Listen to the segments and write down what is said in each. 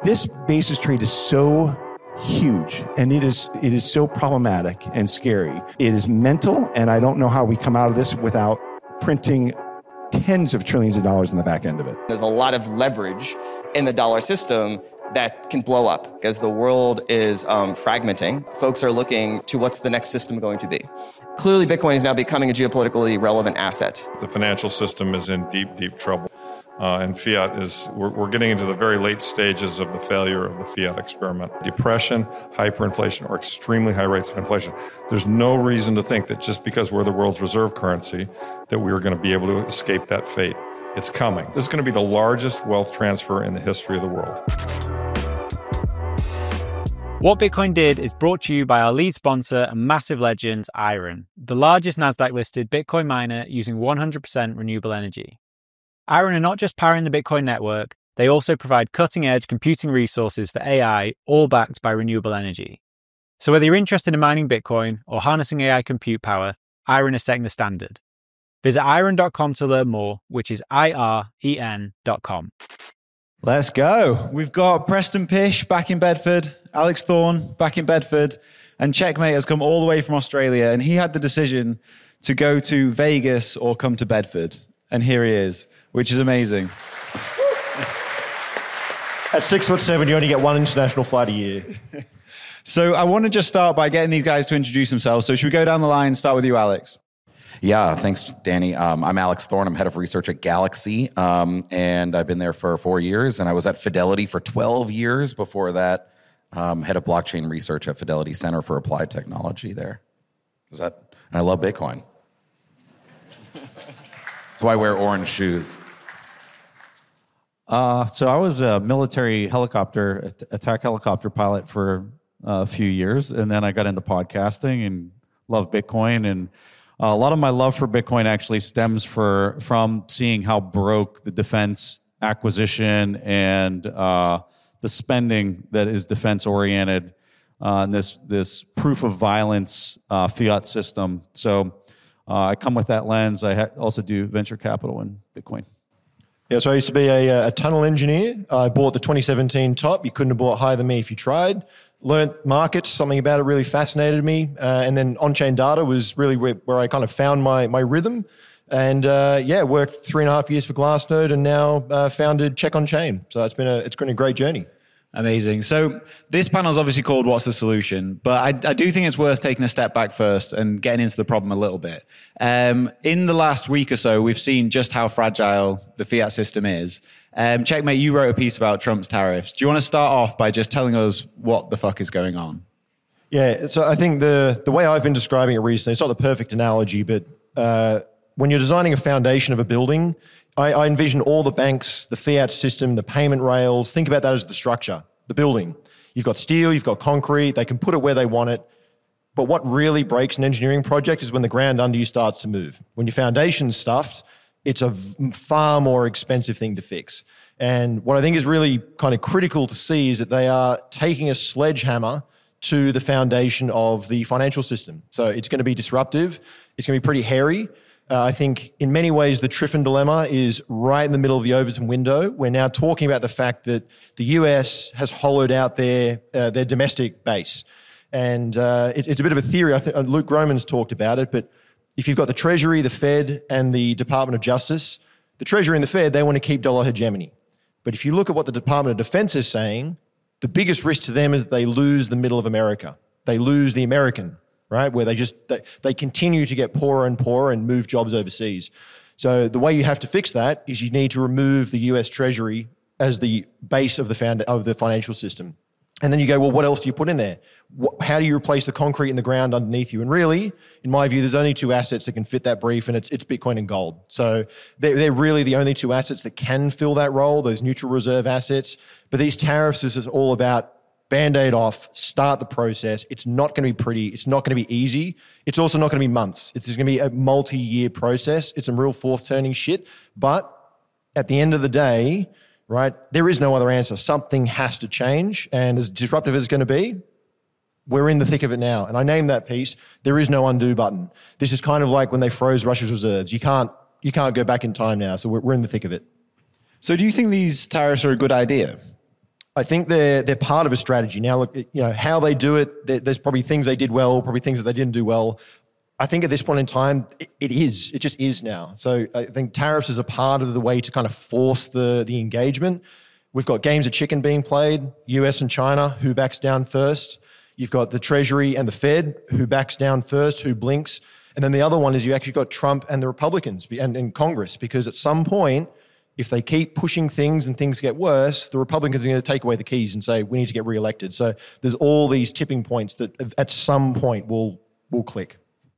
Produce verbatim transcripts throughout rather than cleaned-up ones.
This basis trade is so huge, and it is it is so problematic and scary. It is mental, and I don't know how we come out of this without printing tens of trillions of dollars in the back end of it. There's a lot of leverage in the dollar system that can blow up because the world is um, fragmenting. Folks are looking to what's the next system going to be. Clearly, Bitcoin is now becoming a geopolitically relevant asset. The financial system is in deep, deep trouble. Uh, and fiat is, we're, we're getting into the very late stages of the failure of the fiat experiment. Depression, hyperinflation, or extremely high rates of inflation. There's no reason to think that just because we're the world's reserve currency, that we are going to be able to escape that fate. It's coming. This is going to be the largest wealth transfer in the history of the world. What Bitcoin Did is brought to you by our lead sponsor and massive legend, Iron, the largest NASDAQ-listed Bitcoin miner using one hundred percent renewable energy. Iron are not just powering the Bitcoin network, they also provide cutting-edge computing resources for A I, all backed by renewable energy. So whether you're interested in mining Bitcoin or harnessing A I compute power, Iron is setting the standard. Visit iron dot com to learn more, which is I R E N dot com. Let's go. We've got Preston Pish back in Bedford, Alex Thorne back in Bedford, and Checkmate has come all the way from Australia, and he had the decision to go to Vegas or come to Bedford. And here he is, which is amazing. At six foot seven, you only get one international flight a year. So I want to just start by getting these guys to introduce themselves. So should we go down the line and start with you, Alex? Yeah, thanks, Danny. Um, I'm Alex Thorne. I'm head of research at Galaxy, um, and I've been there for four years, and I was at Fidelity for twelve years before that, um, head of blockchain research at Fidelity Center for Applied Technology there. Is that? And I love Bitcoin. That's why I wear orange shoes. Uh, so I was a military helicopter, attack helicopter pilot for a few years, and then I got into podcasting and love Bitcoin. And uh, a lot of my love for Bitcoin actually stems for from seeing how broke the defense acquisition and uh, the spending that is defense-oriented uh, and this this proof of violence uh, fiat system. So uh, I come with that lens. I ha- also do venture capital in Bitcoin. Yeah, so I used to be a, a tunnel engineer. I bought the twenty seventeen top. You couldn't have bought higher than me if you tried. Learned markets, something about it really fascinated me. Uh, and then on-chain data was really where, where I kind of found my my rhythm. And uh, yeah, worked three and a half years for Glassnode and now uh, founded Check on Chain. So it's been a it's been a great journey. Amazing. So this panel is obviously called What's the Solution? But I, I do think it's worth taking a step back first and getting into the problem a little bit. Um, in the last week or so, we've seen just how fragile the fiat system is. Um, Checkmate, you wrote a piece about Trump's tariffs. Do you want to start off by just telling us what the fuck is going on? Yeah, so I think the the way I've been describing it recently, it's not the perfect analogy, but uh, when you're designing a foundation of a building, I, I envision all the banks, the fiat system, the payment rails. Think about that as the structure, the building. You've got steel, you've got concrete, they can put it where they want it. But what really breaks an engineering project is when the ground under you starts to move. When your foundation's stuffed, it's a v- far more expensive thing to fix. And what I think is really kind of critical to see is that they are taking a sledgehammer to the foundation of the financial system. So it's going to be disruptive. It's going to be pretty hairy. Uh, I think in many ways the Triffin dilemma is right in the middle of the Overton window. We're now talking about the fact that the U S has hollowed out their uh, their domestic base. And uh, it, it's a bit of a theory. I think Luke Groman's talked about it, but if you've got the Treasury, the Fed, and the Department of Justice, the Treasury and the Fed, they want to keep dollar hegemony. But if you look at what the Department of Defense is saying, the biggest risk to them is that they lose the middle of America. They lose the American, right? Where they just, they, they continue to get poorer and poorer and move jobs overseas. So the way you have to fix that is you need to remove the U S Treasury as the base of the found, of the financial system. And then you go, well, what else do you put in there? What, how do you replace the concrete in the ground underneath you? And really, in my view, there's only two assets that can fit that brief, and it's it's Bitcoin and gold. So they're, they're really the only two assets that can fill that role, those neutral reserve assets. But these tariffs is all about Band-Aid off, start the process. It's not going to be pretty. It's not going to be easy. It's also not going to be months. It's going to be a multi-year process. It's some real fourth-turning shit. But at the end of the day, right, there is no other answer. Something has to change. And as disruptive as it's going to be, we're in the thick of it now. And I named that piece, there is no undo button. This is kind of like when they froze Russia's reserves. You can't you can't go back in time now. So we're, we're in the thick of it. So do you think these tariffs are a good idea? I think they're they're part of a strategy. Now, look, you know how they do it. There, there's probably things they did well, probably things that they didn't do well. I think at this point in time, it, it is. It just is now. So I think tariffs is a part of the way to kind of force the the engagement. We've got games of chicken being played, U S and China, who backs down first. You've got the Treasury and the Fed, who backs down first, who blinks. And then the other one is you actually got Trump and the Republicans and, and Congress, because at some point, if they keep pushing things and things get worse, the Republicans are going to take away the keys and say, we need to get reelected. So there's all these tipping points that at some point will will click.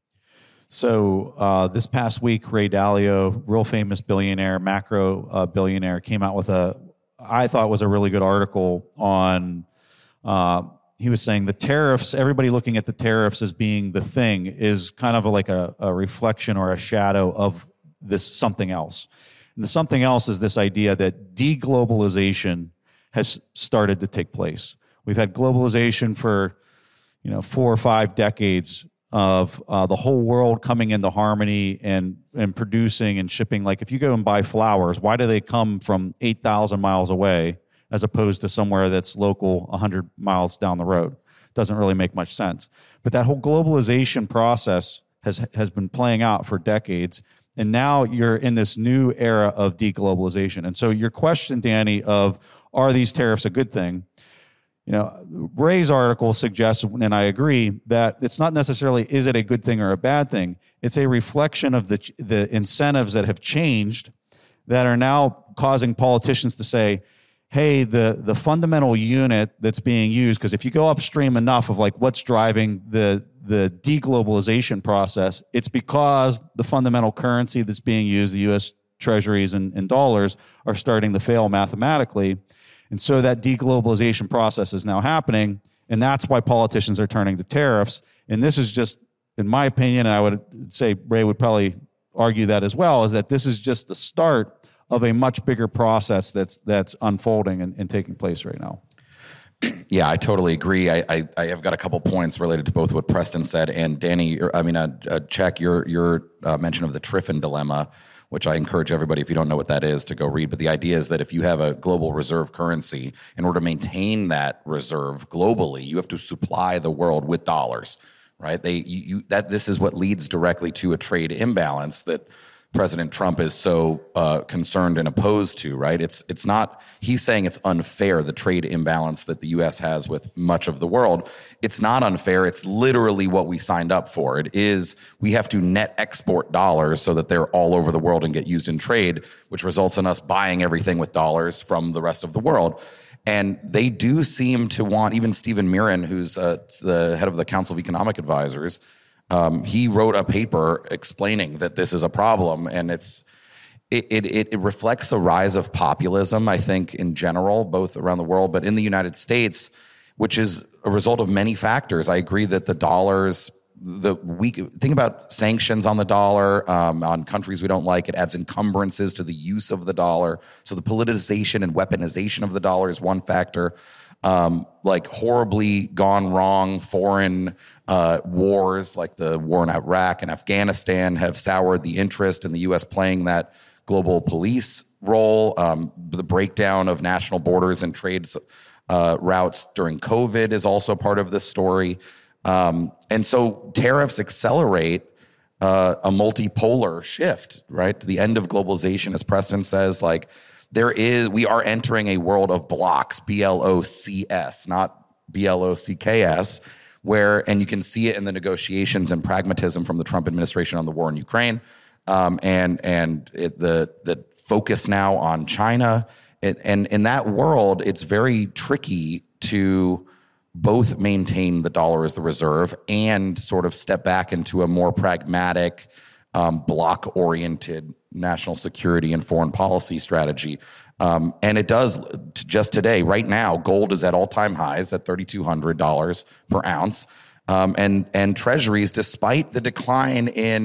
So uh, this past week, Ray Dalio, real famous billionaire, macro uh, billionaire, came out with a, I thought was a really good article on, uh, he was saying the tariffs, everybody looking at the tariffs as being the thing is kind of like a, a reflection or a shadow of this something else. And the something else is this idea that deglobalization has started to take place. We've had globalization for, you know, four or five decades of uh, the whole world coming into harmony and, and producing and shipping. Like if you go and buy flowers, why do they come from eight thousand miles away as opposed to somewhere that's local one hundred miles down the road? Doesn't really make much sense. But that whole globalization process has has been playing out for decades. And now you're in this new era of deglobalization. And so your question, Danny, of are these tariffs a good thing? You know, Ray's article suggests, and I agree, that it's not necessarily is it a good thing or a bad thing. It's a reflection of the the incentives that have changed that are now causing politicians to say, hey, the, the fundamental unit that's being used, because if you go upstream enough of like what's driving the, the deglobalization process, it's because the fundamental currency that's being used, the U S treasuries and, and dollars, are starting to fail mathematically. And so that deglobalization process is now happening, and that's why politicians are turning to tariffs. And this is just, in my opinion, and I would say Ray would probably argue that as well, is that this is just the start of a much bigger process that's that's unfolding and, and taking place right now. Yeah, I totally agree. I, I, I have got a couple points related to both what Preston said and Danny. I mean, uh, uh, check your your uh, mention of the Triffin dilemma, which I encourage everybody, if you don't know what that is, to go read. But the idea is that if you have a global reserve currency, in order to maintain that reserve globally, you have to supply the world with dollars, right? They you, you that this is what leads directly to a trade imbalance that President Trump is so uh, concerned and opposed to, right? It's it's not, he's saying it's unfair, the trade imbalance that the U S has with much of the world. It's not unfair. It's literally what we signed up for. It is, we have to net export dollars so that they're all over the world and get used in trade, which results in us buying everything with dollars from the rest of the world. And they do seem to want, even Stephen Miran, who's uh, the head of the Council of Economic Advisors, Um, he wrote a paper explaining that this is a problem, and it's it, it it reflects a rise of populism, I think, in general, both around the world, but in the United States, which is a result of many factors. I agree that the dollars, the weak think about sanctions on the dollar, um, on countries we don't like, it adds encumbrances to the use of the dollar. So the politicization and weaponization of the dollar is one factor. Um, like horribly gone wrong foreign uh, wars, like the war in Iraq and Afghanistan, have soured the interest in the U S playing that global police role. Um, the breakdown of national borders and trade uh, routes during COVID is also part of this story. Um, and so tariffs accelerate uh, a multipolar shift, right? To the end of globalization, as Preston says, like, There is, we are entering a world of blocks, B L O C S, not B L O C K S, where, and you can see it in the negotiations and pragmatism from the Trump administration on the war in Ukraine, um, and and it, the the focus now on China. It, and in that world, it's very tricky to both maintain the dollar as the reserve and sort of step back into a more pragmatic, um, block-oriented national security and foreign policy strategy. Um, and it does t- just today, right now, gold is at all-time highs at three thousand two hundred dollars per ounce. Um, and, and treasuries, despite the decline in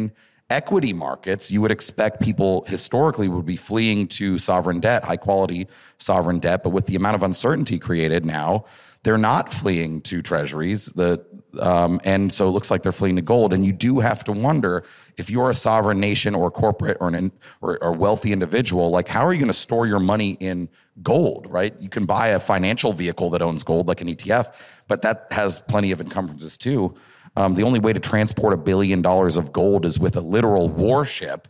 Equity markets, you would expect people historically would be fleeing to sovereign debt, high quality sovereign debt. But with the amount of uncertainty created now, they're not fleeing to treasuries. The, um, and so it looks like they're fleeing to gold. And you do have to wonder, if you're a sovereign nation or corporate or an or, or wealthy individual, like how are you going to store your money in gold, right? You can buy a financial vehicle that owns gold like an E T F, but that has plenty of encumbrances too. Um, the only way to transport a billion dollars of gold is with a literal warship.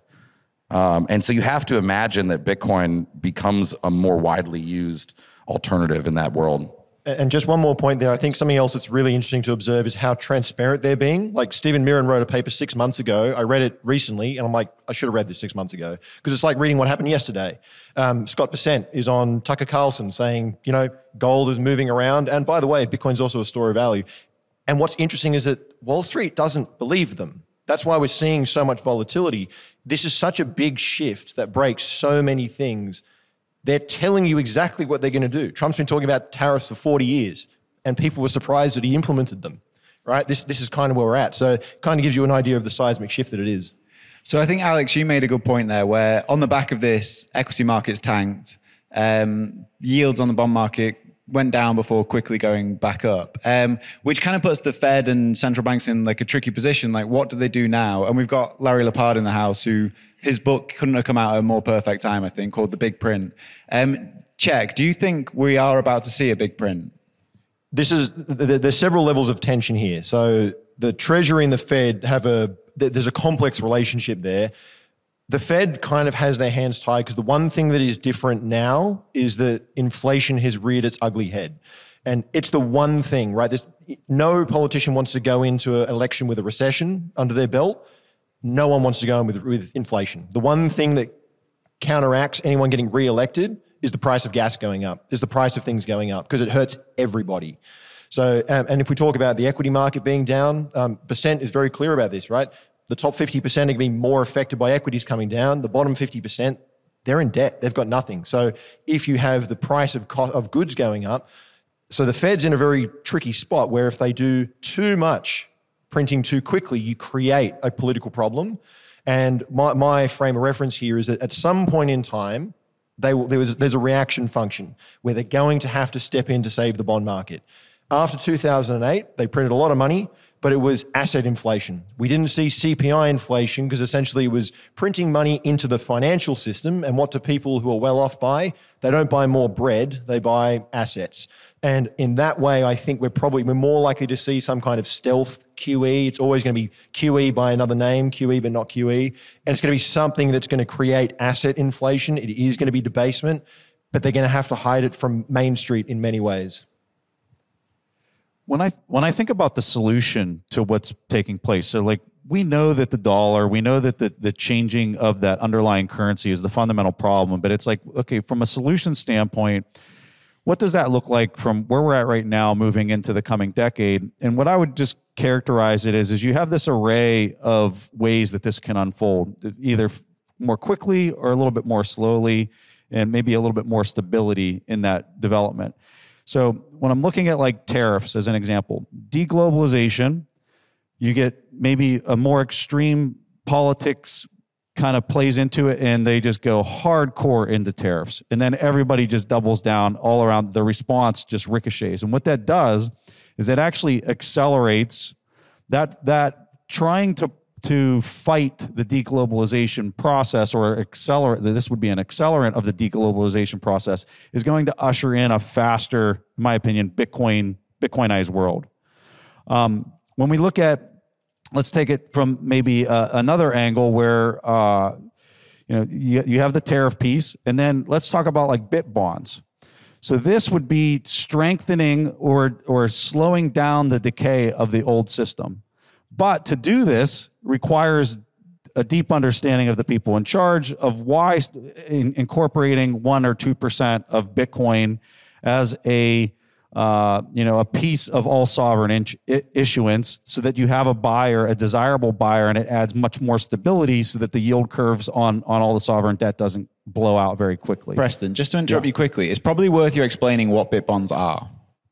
Um, and so you have to imagine that Bitcoin becomes a more widely used alternative in that world. And just one more point there. I think something else that's really interesting to observe is how transparent they're being. Like Stephen Mirren wrote a paper six months ago. I read it recently, and I'm like, I should have read this six months ago because it's like reading what happened yesterday. Um, Scott Bessent is on Tucker Carlson saying, you know, gold is moving around. And by the way, Bitcoin's also a store of value. And what's interesting is that Wall Street doesn't believe them. That's why we're seeing so much volatility. This is such a big shift that breaks so many things. They're telling you exactly what they're going to do. Trump's been talking about tariffs for forty years, and people were surprised that he implemented them, right? This, this is kind of where we're at. So it kind of gives you an idea of the seismic shift that it is. So I think, Alex, you made a good point there where on the back of this, equity markets tanked, um, yields on the bond market went down before quickly going back up, um, which kind of puts the Fed and central banks in like a tricky position. Like, what do they do now? And we've got Larry Lepard in the house, who his book couldn't have come out at a more perfect time, I think, called The Big Print. Um, Check, do you think we are about to see a big print? This is, there's several levels of tension here. So the Treasury and the Fed have a, there's a complex relationship there. The Fed kind of has their hands tied because the one thing that is different now is that inflation has reared its ugly head. And it's the one thing, right? There's, no politician wants to go into an election with a recession under their belt. No one wants to go in with, with inflation. The one thing that counteracts anyone getting re-elected is the price of gas going up, is the price of things going up, because it hurts everybody. So, um, and if we talk about the equity market being down, um, Bessent is very clear about this, right? The top fifty percent are going to be more affected by equities coming down. The bottom fifty percent, they're in debt. They've got nothing. So if you have the price of co- of goods going up, so the Fed's in a very tricky spot where if they do too much printing too quickly, you create a political problem. And my, my frame of reference here is that at some point in time, they will, there was, there's a reaction function where they're going to have to step in to save the bond market. After two thousand eight, they printed a lot of money, but it was asset inflation. We didn't see C P I inflation because essentially it was printing money into the financial system. And what do people who are well off buy? They don't buy more bread, they buy assets. And in that way, I think we're probably, we're more likely to see some kind of stealth Q E. It's always going to be Q E by another name, Q E but not Q E. And it's going to be something that's going to create asset inflation. It is going to be debasement, but they're going to have to hide it from Main Street in many ways. When I when I think about the solution to what's taking place, so like we know that the dollar, we know that the, the changing of that underlying currency is the fundamental problem, but it's like, okay, from a solution standpoint, what does that look like from where we're at right now moving into the coming decade? And what I would just characterize it as is you have this array of ways that this can unfold, either more quickly or a little bit more slowly, and maybe a little bit more stability in that development. So when I'm looking at like tariffs as an example, deglobalization, you get maybe a more extreme politics kind of plays into it and they just go hardcore into tariffs. And then everybody just doubles down all around. The response just ricochets. And what that does is it actually accelerates that, that trying to to fight the deglobalization process or accelerate, this would be an accelerant of the deglobalization process, is going to usher in a faster, in my opinion, Bitcoin, Bitcoinized world. Um, when we look at, let's take it from maybe uh, another angle where, uh, you know, you, you have the tariff piece, and then let's talk about like bit bonds. So this would be strengthening or or slowing down the decay of the old system. But to do this requires a deep understanding of the people in charge of why in, incorporating one or two percent of Bitcoin as a uh, you know a piece of all sovereign in- issuance, so that you have a buyer, a desirable buyer, and it adds much more stability, so that the yield curves on on all the sovereign debt doesn't blow out very quickly. Preston, just to interrupt yeah. you quickly, it's probably worth you explaining what bit bonds are.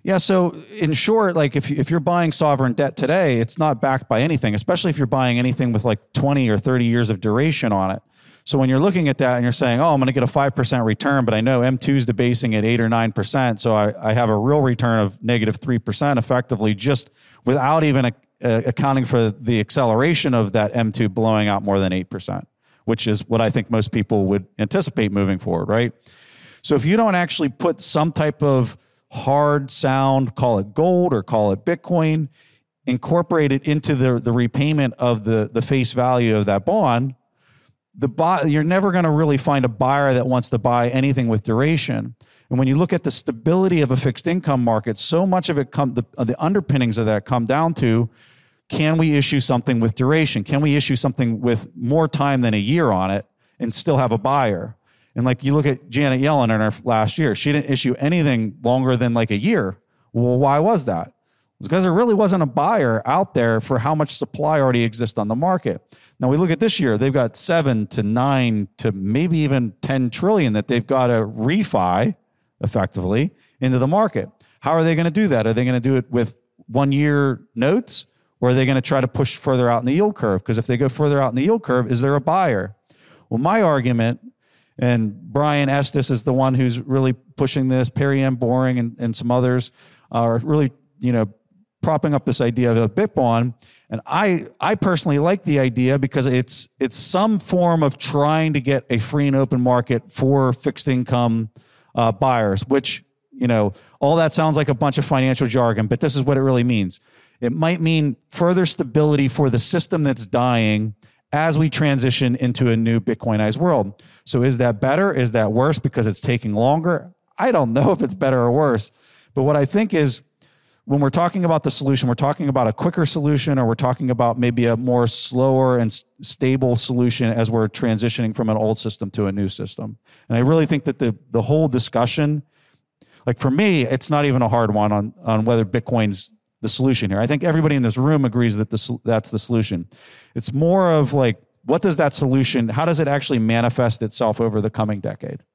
Yeah. So in short, like if, if you're buying sovereign debt today, it's not backed by anything, especially if you're buying anything with like twenty or thirty years of duration on it. So when you're looking at that and you're saying, oh, I'm going to get a five percent return, but I know M two is debasing at eight or nine percent. So I, I have a real return of negative three percent effectively, just without even a, uh, accounting for the acceleration of that M two blowing out more than eight percent, which is what I think most people would anticipate moving forward, right? So if you don't actually put some type of hard sound, call it gold or call it Bitcoin, incorporate it into the, the repayment of the, the face value of that bond, the buy, you're never going to really find a buyer that wants to buy anything with duration. And when you look at the stability of a fixed income market, so much of it come the, the underpinnings of that come down to, can we issue something with duration? Can we issue something with more time than a year on it and still have a buyer? And like you look at Janet Yellen in her last year, she didn't issue anything longer than like a year. Well, why was that? It was because there really wasn't a buyer out there for how much supply already exists on the market. Now we look at this year, they've got seven to nine to maybe even ten trillion that they've got to refi effectively into the market. How are they going to do that? Are they going to do it with one year notes, or are they going to try to push further out in the yield curve? Because if they go further out in the yield curve, is there a buyer? Well, my argument, and Brian Estes is the one who's really pushing this, Perry M. Boring and, and some others are really, you know, propping up this idea of a Bitbond. And I, I personally like the idea because it's it's some form of trying to get a free and open market for fixed income uh, buyers, which, you know, all that sounds like a bunch of financial jargon, but this is what it really means. It might mean further stability for the system that's dying as we transition into a new Bitcoinized world. So is that better? Is that worse because it's taking longer? I don't know if it's better or worse. But what I think is, when we're talking about the solution, we're talking about a quicker solution, or we're talking about maybe a more slower and s- stable solution as we're transitioning from an old system to a new system. And I really think that the the whole discussion, like for me, it's not even a hard one on, on whether Bitcoin's the solution here. I think everybody in this room agrees that the, that's the solution. It's more of like, what does that solution, how does it actually manifest itself over the coming decade?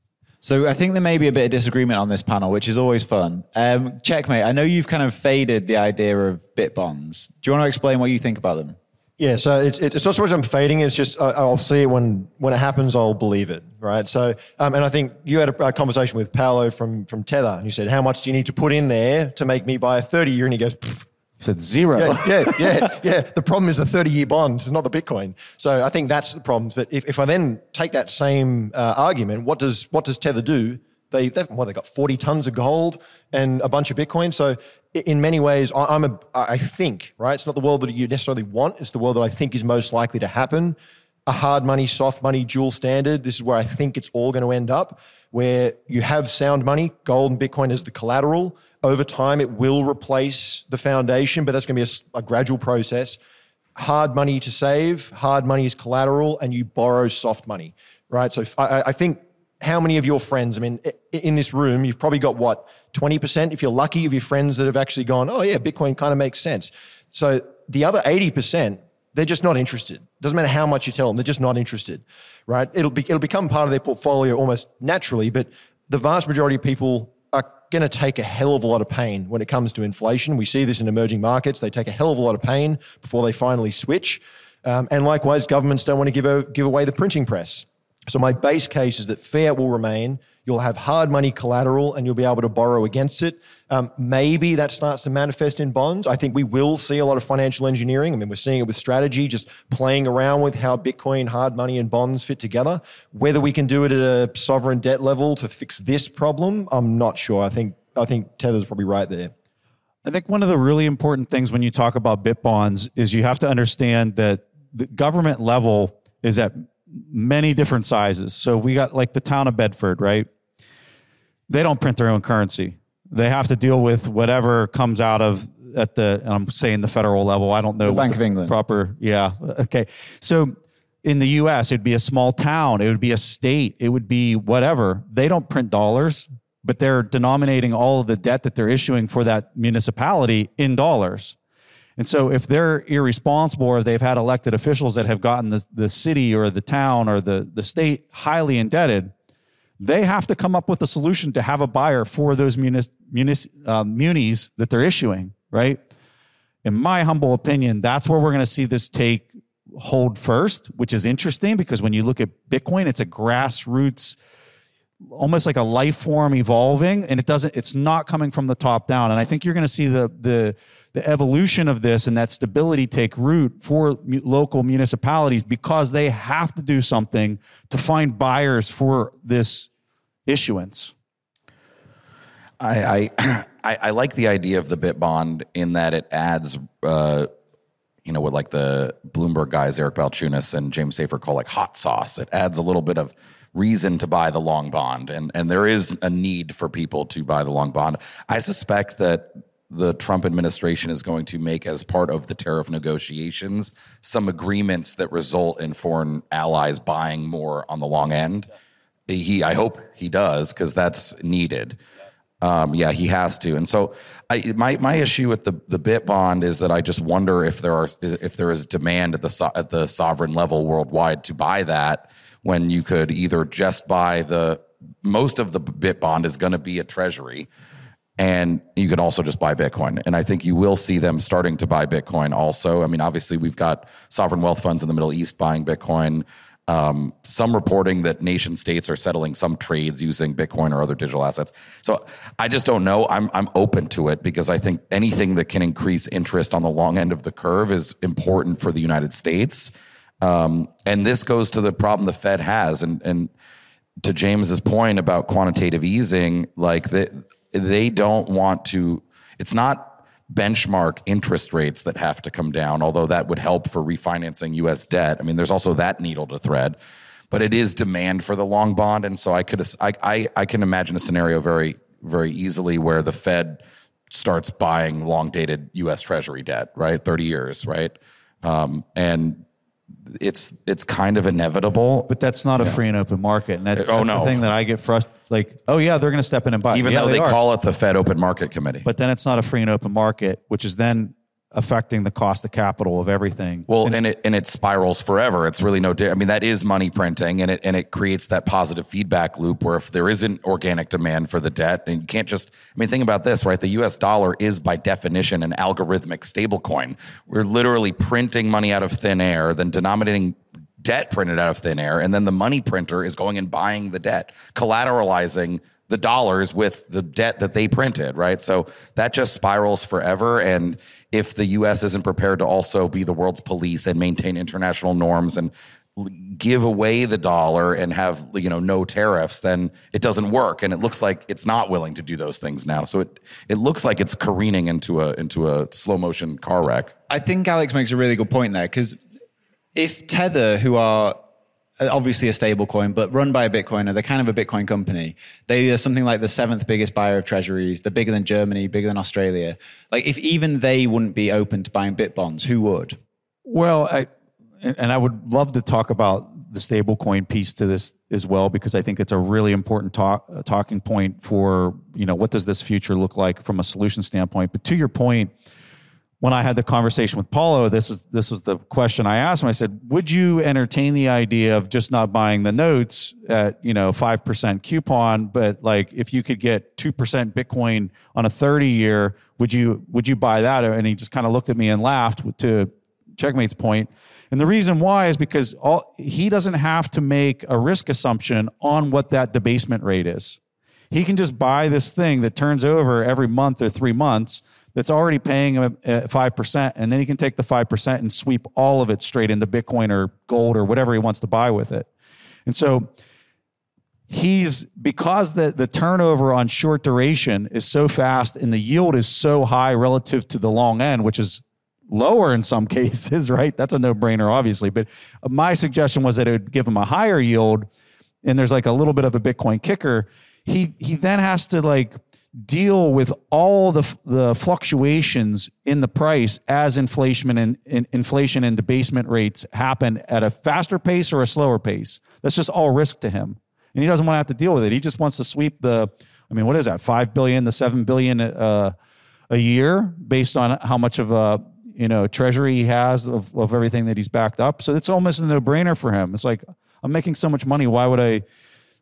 So I think there may be a bit of disagreement on this panel, which is always fun. Um, Checkmate, I know you've kind of faded the idea of Bitbonds. Do you want to explain what you think about them? Yeah, so it's, it's not so much I'm fading, it's just I, I'll see it when, when it happens, I'll believe it, right? So, um, and I think you had a, a conversation with Paolo from, from Tether, and you said, how much do you need to put in there to make me buy a thirty-year? And he goes, pfft. He said zero. Yeah, yeah, yeah, yeah. The problem is the thirty-year bond, not the Bitcoin. So I think that's the problem. But if, if I then take that same uh, argument, what does what does Tether do? They, they've, well, they've got forty tons of gold and a bunch of Bitcoin. So in many ways, I, I'm a, I think, right? It's not the world that you necessarily want. It's the world that I think is most likely to happen. A hard money, soft money, dual standard. This is where I think it's all going to end up, where you have sound money, gold and Bitcoin as the collateral. Over time, it will replace the foundation, but that's going to be a, a gradual process. Hard money to save, hard money is collateral, and you borrow soft money, right? So I, I think how many of your friends, I mean, in this room, you've probably got what, twenty percent, if you're lucky, of your friends that have actually gone, oh yeah, Bitcoin kind of makes sense. So the other eighty percent, they're just not interested. Doesn't matter how much you tell them, they're just not interested, right? It'll be, it'll become part of their portfolio almost naturally, but the vast majority of people are going to take a hell of a lot of pain when it comes to inflation. We see this in emerging markets. They take a hell of a lot of pain before they finally switch. Um, and likewise, governments don't want to give, a, give away the printing press. So my base case is that fiat will remain. You'll have hard money collateral and you'll be able to borrow against it. Um, maybe that starts to manifest in bonds. I think we will see a lot of financial engineering. I mean, we're seeing it with strategy, just playing around with how Bitcoin, hard money, and bonds fit together. Whether we can do it at a sovereign debt level to fix this problem, I'm not sure. I think I think Tether's probably right there. I think one of the really important things when you talk about Bitbonds is you have to understand that the government level is at many different sizes. So we got like the town of Bedford, right? They don't print their own currency. They have to deal with whatever comes out of at the, and I'm saying the federal level. I don't know. The Bank the of England. Proper. Yeah. Okay. So in the U S, it'd be a small town. It would be a state. It would be whatever. They don't print dollars, but they're denominating all of the debt that they're issuing for that municipality in dollars. And so if they're irresponsible or they've had elected officials that have gotten the, the city or the town or the, the state highly indebted, they have to come up with a solution to have a buyer for those munis, munis, uh, munis that they're issuing, right? In my humble opinion, that's where we're going to see this take hold first, which is interesting because when you look at Bitcoin, it's a grassroots, almost like a life form evolving, and it doesn't, it's not coming from the top down. And I think you're going to see the, the, the evolution of this and that stability take root for mu- local municipalities because they have to do something to find buyers for this issuance. I, I, I, I like the idea of the Bit Bond in that it adds, uh, you know, what like the Bloomberg guys, Eric Balchunas and James Safer call like hot sauce. It adds a little bit of reason to buy the long bond. And, and there is a need for people to buy the long bond. I suspect that the Trump administration is going to make, as part of the tariff negotiations, some agreements that result in foreign allies buying more on the long end. He, I hope he does, because that's needed. Um, yeah, he has to. And so I, my my issue with the, the Bit Bond is that I just wonder if there are if there is demand at the so, at the sovereign level worldwide to buy that, when you could either just buy the most of the Bit Bond is going to be a treasury, and you can also just buy Bitcoin. And I think you will see them starting to buy Bitcoin also. I mean, obviously we've got sovereign wealth funds in the Middle East buying Bitcoin. Um, some reporting that nation states are settling some trades using Bitcoin or other digital assets. So I just don't know. I'm I'm open to it because I think anything that can increase interest on the long end of the curve is important for the United States. Um, and this goes to the problem the Fed has. And, and to James's point about quantitative easing, like they, they don't want to, it's not benchmark interest rates that have to come down, although that would help for refinancing U S debt. I mean, there's also that needle to thread, but it is demand for the long bond. And so I could, I, I, I can imagine a scenario very, very easily where the Fed starts buying long dated U S Treasury debt, right? thirty years, right? Um, and it's, it's kind of inevitable. But that's not yeah. a free and open market. And that, oh, that's no. the thing that I get frustrated. Like, oh yeah, they're going to step in and buy. Even yeah, though they, they call it the Fed Open Market Committee. But then it's not a free and open market, which is then affecting the cost of capital of everything. Well, and, and it and it spirals forever. It's really no. I mean, that is money printing, and it and it creates that positive feedback loop where if there isn't organic demand for the debt, and you can't just. I mean, think about this, right? The U S dollar is by definition an algorithmic stablecoin. We're literally printing money out of thin air, then denominating debt printed out of thin air, and then the money printer is going and buying the debt, collateralizing the dollars with the debt that they printed, right? So that just spirals forever. And if the U S isn't prepared to also be the world's police and maintain international norms and give away the dollar and have, you know, no tariffs, then it doesn't work. And it looks like it's not willing to do those things now. So it it looks like it's careening into a into a slow motion car wreck. I think Alex makes a really good point there, because if Tether, who are obviously a stable coin, but run by a Bitcoiner, they're kind of a Bitcoin company. They are something like the seventh biggest buyer of treasuries. They're bigger than Germany, bigger than Australia. Like, if even they wouldn't be open to buying Bit bonds, who would? Well, I, and I would love to talk about the stablecoin piece to this as well, because I think it's a really important talk, uh, talking point for, you know, what does this future look like from a solution standpoint. But to your point, when I had the conversation with Paulo, this was this was the question I asked him. I said, would you entertain the idea of just not buying the notes at, you know, five percent coupon, but like if you could get two percent Bitcoin on a thirty year, would you would you buy that? And he just kind of looked at me and laughed to Checkmate's point. And the reason why is because all, he doesn't have to make a risk assumption on what that debasement rate is. He can just buy this thing that turns over every month or three months that's already paying him at five percent, and then he can take the five percent and sweep all of it straight into Bitcoin or gold or whatever he wants to buy with it. And so he's, because the, the turnover on short duration is so fast and the yield is so high relative to the long end, which is lower in some cases, right? That's a no-brainer, obviously. But my suggestion was that it would give him a higher yield, and there's like a little bit of a Bitcoin kicker. He he then has to like deal with all the the fluctuations in the price as inflation and in, inflation and debasement rates happen at a faster pace or a slower pace. That's just all risk to him, and he doesn't want to have to deal with it. He just wants to sweep the, I mean, what is that? Five billion, the seven billion uh, a year, based on how much of a you know treasury he has of, of everything that he's backed up. So it's almost a no brainer for him. It's like, I'm making so much money. Why would I?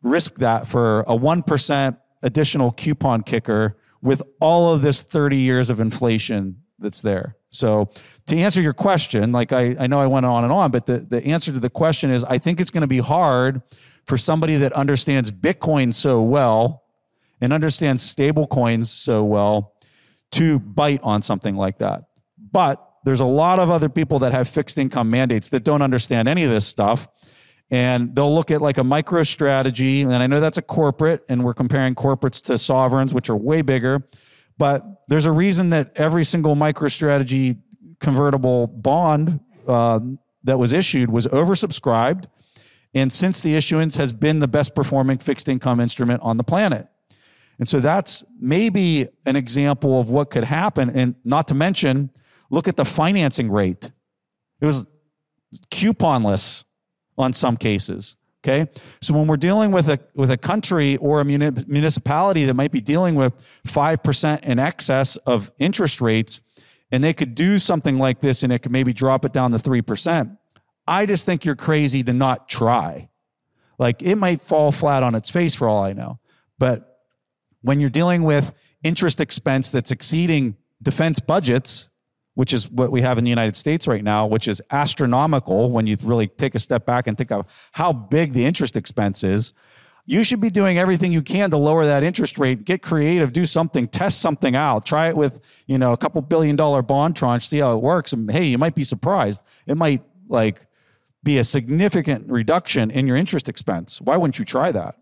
risk that for a one percent additional coupon kicker with all of this thirty years of inflation that's there. So to answer your question, like I, I know I went on and on, but the, the answer to the question is, I think it's going to be hard for somebody that understands Bitcoin so well and understands stable coins so well to bite on something like that. But there's a lot of other people that have fixed income mandates that don't understand any of this stuff. And they'll look at like a micro strategy. And I know that's a corporate, and we're comparing corporates to sovereigns, which are way bigger. But there's a reason that every single micro strategy convertible bond uh, that was issued was oversubscribed. And since the issuance has been the best performing fixed income instrument on the planet. And so that's maybe an example of what could happen. And not to mention, look at the financing rate. It was couponless on some cases. Okay. So when we're dealing with a, with a country or a muni- municipality that might be dealing with five percent in excess of interest rates, and they could do something like this and it could maybe drop it down to three percent. I just think you're crazy to not try. Like, it might fall flat on its face for all I know. But when you're dealing with interest expense that's exceeding defense budgets, which is what we have in the United States right now, which is astronomical when you really take a step back and think of how big the interest expense is, you should be doing everything you can to lower that interest rate, get creative, do something, test something out, try it with, you know, a couple billion dollar bond tranche, see how it works. And hey, you might be surprised. It might like be a significant reduction in your interest expense. Why wouldn't you try that?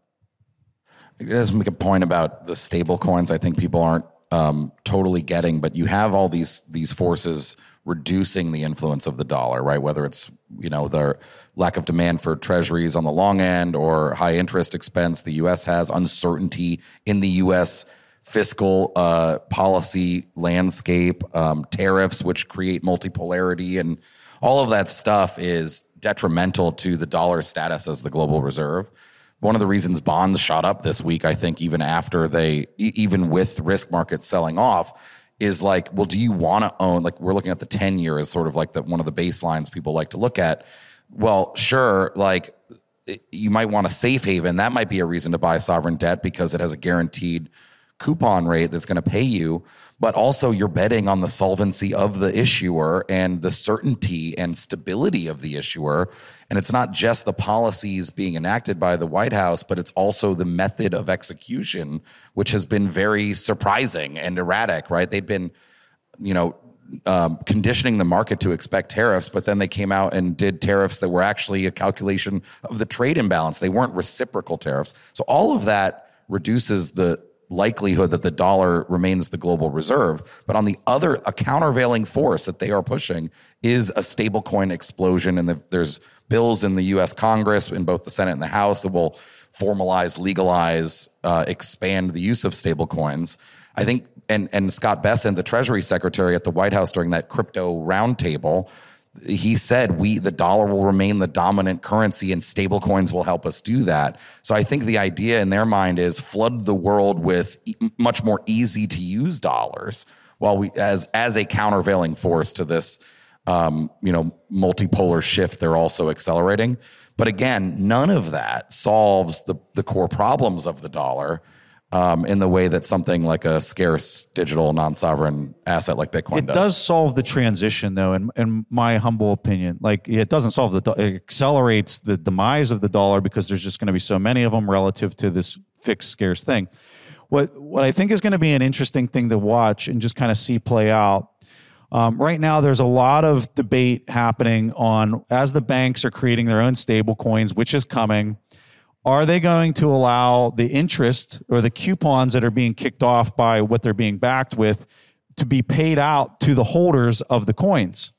It does make a point about the stable coins. I think people aren't um, totally getting, but you have all these these forces reducing the influence of the dollar, right? Whether it's, you know, the lack of demand for treasuries on the long end or high interest expense the U S has, uncertainty in the U S fiscal uh, policy landscape, um, tariffs, which create multipolarity, and all of that stuff is detrimental to the dollar status as the global reserve. One of the reasons bonds shot up this week, I think, even after they, even with risk markets selling off, is like, well, do you want to own, like we're looking at the ten year as sort of like the, one of the baselines people like to look at. Well, sure, like you might want a safe haven. That might be a reason to buy sovereign debt because it has a guaranteed coupon rate that's going to pay you. But also you're betting on the solvency of the issuer and the certainty and stability of the issuer. And it's not just the policies being enacted by the White House, but it's also the method of execution, which has been very surprising and erratic, right? They'd been, you know, um, conditioning the market to expect tariffs, but then they came out and did tariffs that were actually a calculation of the trade imbalance. They weren't reciprocal tariffs. So all of that reduces the likelihood that the dollar remains the global reserve. But on the other, a countervailing force that they are pushing is a stablecoin explosion. And the, there's bills in the U S Congress, in both the Senate and the House, that will formalize, legalize, uh, expand the use of stablecoins. I think, and, and Scott Bessent, the Treasury Secretary at the White House during that crypto roundtable, he said, we, the dollar will remain the dominant currency and stablecoins will help us do that. So I think the idea in their mind is flood the world with e- much more easy to use dollars while we, as, as a countervailing force to this, um, you know, multipolar shift they're also accelerating. But again, none of that solves the, the core problems of the dollar Um, in the way that something like a scarce digital non-sovereign asset like Bitcoin it does. It does solve the transition, though, in, in my humble opinion. Like, it doesn't solve the, it accelerates the demise of the dollar because there's just going to be so many of them relative to this fixed scarce thing. What, what I think is going to be an interesting thing to watch and just kind of see play out. Um, right now, there's a lot of debate happening on, as the banks are creating their own stable coins, which is coming, are they going to allow the interest or the coupons that are being kicked off by what they're being backed with to be paid out to the holders of the coins?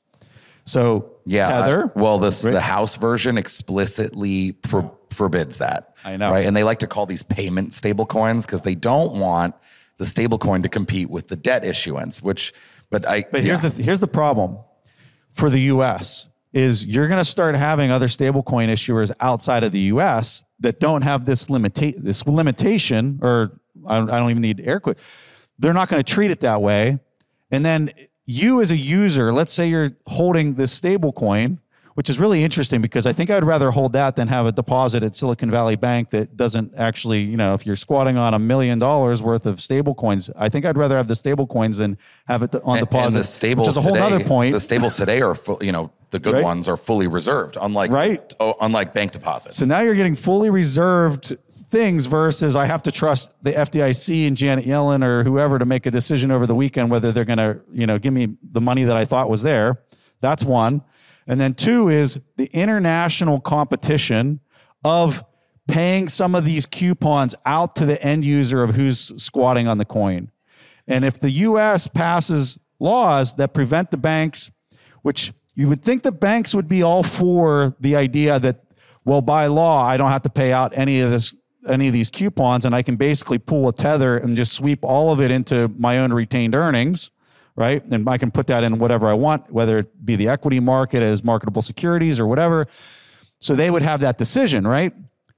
So, yeah, Tether. I, well, this, right? the House version explicitly for, forbids that. I know. Right? And they like to call these payment stable coins because they don't want the stable coin to compete with the debt issuance, which, but I, but here's yeah. the, here's the problem for the U S is you're going to start having other stablecoin issuers outside of the U S that don't have this limita- this limitation, or I don't, I don't even need air quote. They're not going to treat it that way. And then you as a user, let's say you're holding this stable coin. which is really interesting because I think I'd rather hold that than have a deposit at Silicon Valley Bank that doesn't actually, you know, if you're squatting on a million dollars worth of stable coins, I think I'd rather have the stable coins than have it on and, deposit. And the stables which is a whole today, other point. The stables today are, full, you know, the good right? ones are fully reserved, unlike right? oh, unlike bank deposits. So now you're getting fully reserved things versus I have to trust the F D I C and Janet Yellen or whoever to make a decision over the weekend whether they're going to, you know, give me the money that I thought was there. That's one. And then two is the international competition of paying some of these coupons out to the end user of who's squatting on the coin. And if the U S passes laws that prevent the banks, which you would think the banks would be all for the idea that, well, by law, I don't have to pay out any of this any of these coupons, and I can basically pull a tether and just sweep all of it into my own retained earnings, right? And I can put that in whatever I want, whether it be the equity market as marketable securities or whatever. So they would have that decision, right?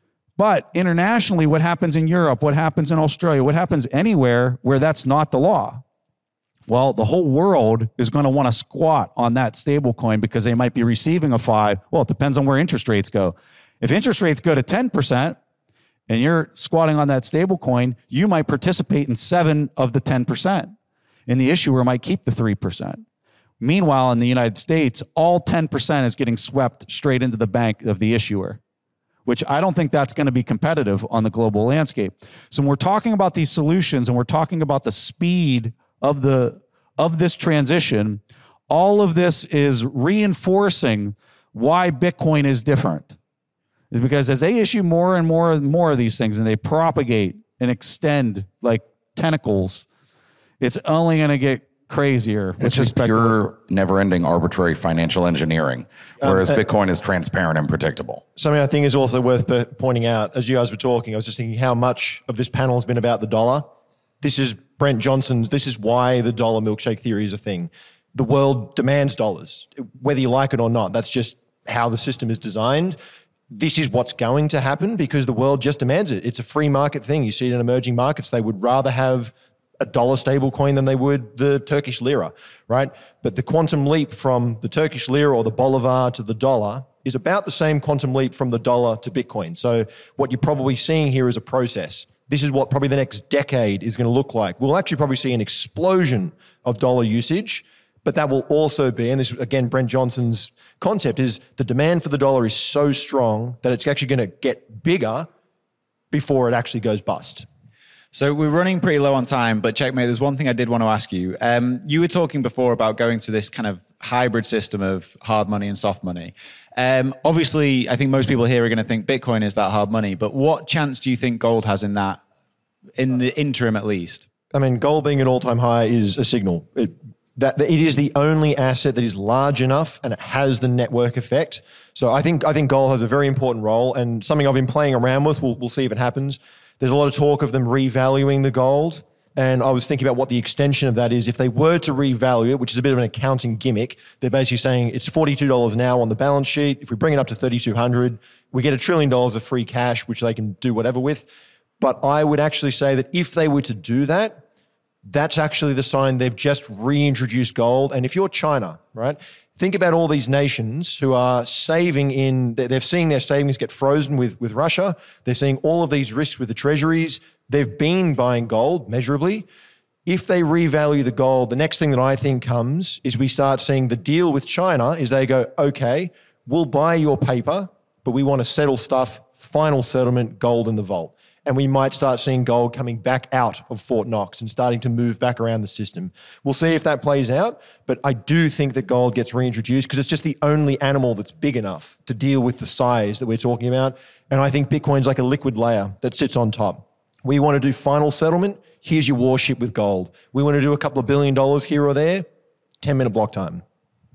But internationally, what happens in Europe, what happens in Australia, what happens anywhere where that's not the law? Well, the whole world is going to want to squat on that stable coin because they might be receiving a five. Well, it depends on where interest rates go. If interest rates go to ten percent, and you're squatting on that stable coin, you might participate in seven of the ten percent. And the issuer might keep the three percent. Meanwhile, in the United States, all ten percent is getting swept straight into the bank of the issuer, which I don't think that's going to be competitive on the global landscape. So when we're talking about these solutions and we're talking about the speed of the of this transition, all of this is reinforcing why Bitcoin is different. Is because as they issue more and more and more of these things and they propagate and extend like tentacles, it's only going to get crazier. It's just pure, never-ending arbitrary financial engineering, whereas um, uh, Bitcoin is transparent and predictable. Something I think is also worth pointing out, as you guys were talking, I was just thinking how much of this panel has been about the dollar. This is Brent Johnson's, this is why the dollar milkshake theory is a thing. The world demands dollars, whether you like it or not. That's just how the system is designed. This is what's going to happen because the world just demands it. It's a free market thing. You see it in emerging markets. They would rather have a dollar stable coin than they would the Turkish lira, right? But the quantum leap from the Turkish lira or the bolivar to the dollar is about the same quantum leap from the dollar to Bitcoin. So what you're probably seeing here is a process. This is what probably the next decade is going to look like. We'll actually probably see an explosion of dollar usage, but that will also be, and this, again, Brent Johnson's concept is the demand for the dollar is so strong that it's actually going to get bigger before it actually goes bust. So we're running pretty low on time, but Checkmate, there's one thing I did want to ask you. Um, you were talking before about going to this kind of hybrid system of hard money and soft money. Um, obviously, I think most people here are going to think Bitcoin is that hard money, but what chance do you think gold has in that, in the interim at least? I mean, gold being at all-time high is a signal. It, that it is the only asset that is large enough and it has the network effect. So I think I think gold has a very important role and something I've been playing around with. We'll, we'll see if it happens. There's a lot of talk of them revaluing the gold. And I was thinking about what the extension of that is. If they were to revalue it, which is a bit of an accounting gimmick, they're basically saying it's forty-two dollars now on the balance sheet. If we bring it up to thirty-two hundred dollars, we get a trillion dollars of free cash, which they can do whatever with. But I would actually say that if they were to do that, that's actually the sign they've just reintroduced gold. And if you're China, right, think about all these nations who are saving in, they're seeing their savings get frozen with, with Russia. They're seeing all of these risks with the treasuries. They've been buying gold measurably. If they revalue the gold, the next thing that I think comes is we start seeing the deal with China is they go, okay, we'll buy your paper, but we want to settle stuff, final settlement, gold in the vault. And we might start seeing gold coming back out of Fort Knox and starting to move back around the system. We'll see if that plays out, but I do think that gold gets reintroduced because it's just the only animal that's big enough to deal with the size that we're talking about. And I think Bitcoin's like a liquid layer that sits on top. We want to do final settlement, here's your warship with gold. We want to do a couple of billion dollars here or there, ten-minute block time.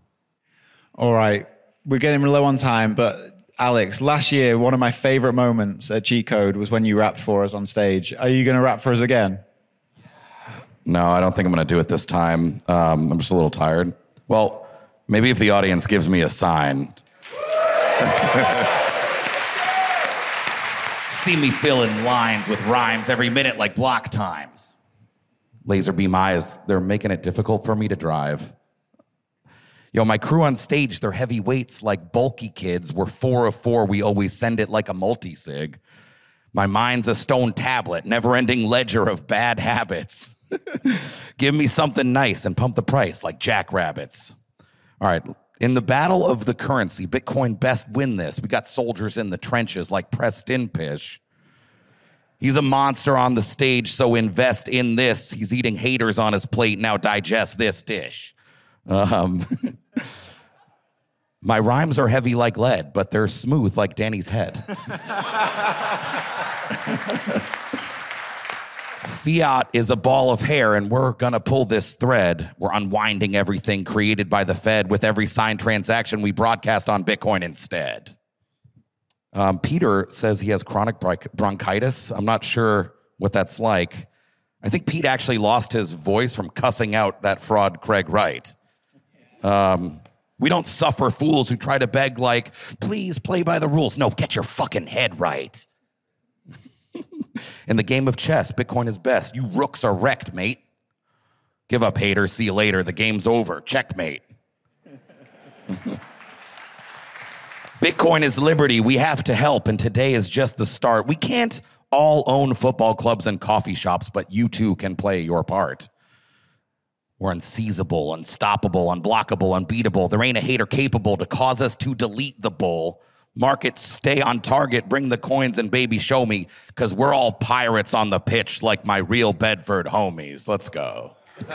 All right, we're getting low on time, but Alex, last year, one of my favorite moments at Cheat Code was when you rapped for us on stage. Are you going to rap for us again? No, I don't think I'm going to do it this time. Um, I'm just a little tired. Well, maybe if the audience gives me a sign. See me filling lines with rhymes every minute like block times. Laser beam eyes, they're making it difficult for me to drive. Yo, my crew on stage, they're heavyweights like bulky kids. We're four of four. We always send it like a multi-sig. My mind's a stone tablet, never-ending ledger of bad habits. Give me something nice and pump the price like jackrabbits. All right, in the battle of the currency, Bitcoin best win this. We got soldiers in the trenches like Preston Pish. He's a monster on the stage, so invest in this. He's eating haters on his plate, now digest this dish. Um, my rhymes are heavy like lead, but they're smooth like Danny's head. Fiat is a ball of hair, and we're gonna pull this thread. We're unwinding everything created by the Fed. With every signed transaction, we broadcast on Bitcoin instead. Um, Peter says he has chronic bronchitis. I'm not sure what that's like. I think Pete actually lost his voice from cussing out that fraud Craig Wright. Um, we don't suffer fools who try to beg like, please play by the rules. No, get your fucking head right. In the game of chess, Bitcoin is best. You rooks are wrecked, mate. Give up, haters. See you later. The game's over. Checkmate. Bitcoin is liberty. We have to help, and today is just the start. We can't all own football clubs and coffee shops, but you too can play your part. We're unseizable, unstoppable, unblockable, unbeatable. There ain't a hater capable to cause us to delete the bull. Markets stay on target, bring the coins, and baby, show me, because we're all pirates on the pitch like my real Bedford homies. Let's go.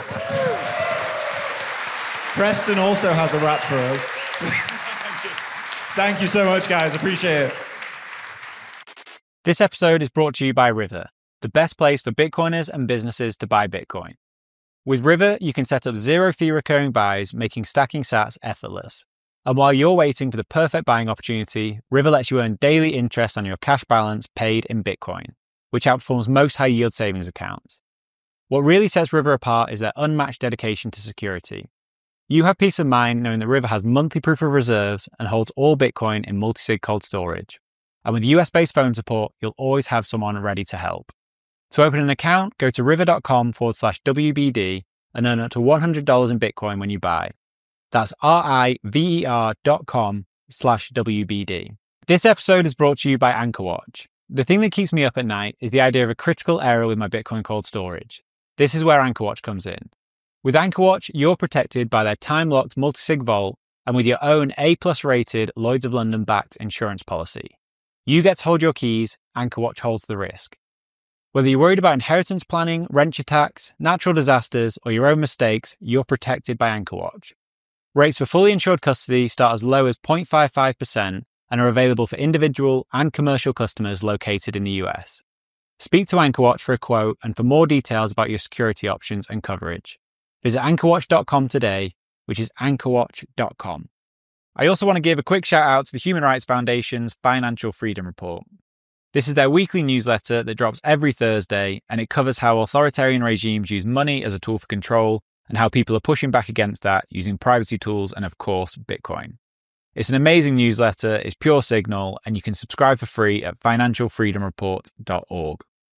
Preston also has a rap for us. Thank you so much, guys. Appreciate it. This episode is brought to you by River, the best place for Bitcoiners and businesses to buy Bitcoin. With River, you can set up zero-fee recurring buys, making stacking sats effortless. And while you're waiting for the perfect buying opportunity, River lets you earn daily interest on your cash balance paid in Bitcoin, which outperforms most high-yield savings accounts. What really sets River apart is their unmatched dedication to security. You have peace of mind knowing that River has monthly proof of reserves and holds all Bitcoin in multi-sig cold storage. And with U S-based phone support, you'll always have someone ready to help. To open an account, go to river.com forward slash WBD and earn up to one hundred dollars in Bitcoin when you buy. That's R-I-V-E-R dot com slash W-B-D. This episode is brought to you by AnchorWatch. The thing that keeps me up at night is the idea of a critical error with my Bitcoin cold storage. This is where AnchorWatch comes in. With AnchorWatch, you're protected by their time-locked multi-sig vault and with your own A-plus rated Lloyds of London-backed insurance policy. You get to hold your keys, AnchorWatch holds the risk. Whether you're worried about inheritance planning, wrench attacks, natural disasters, or your own mistakes, you're protected by AnchorWatch. Rates for fully insured custody start as low as zero point five five percent and are available for individual and commercial customers located in the U S. Speak to AnchorWatch for a quote and for more details about your security options and coverage. Visit anchor watch dot com today, which is anchor watch dot com. I also want to give a quick shout out to the Human Rights Foundation's Financial Freedom Report. This is their weekly newsletter that drops every Thursday, and it covers how authoritarian regimes use money as a tool for control and how people are pushing back against that using privacy tools and, of course, Bitcoin. It's an amazing newsletter, it's pure signal, and you can subscribe for free at financial freedom report dot org.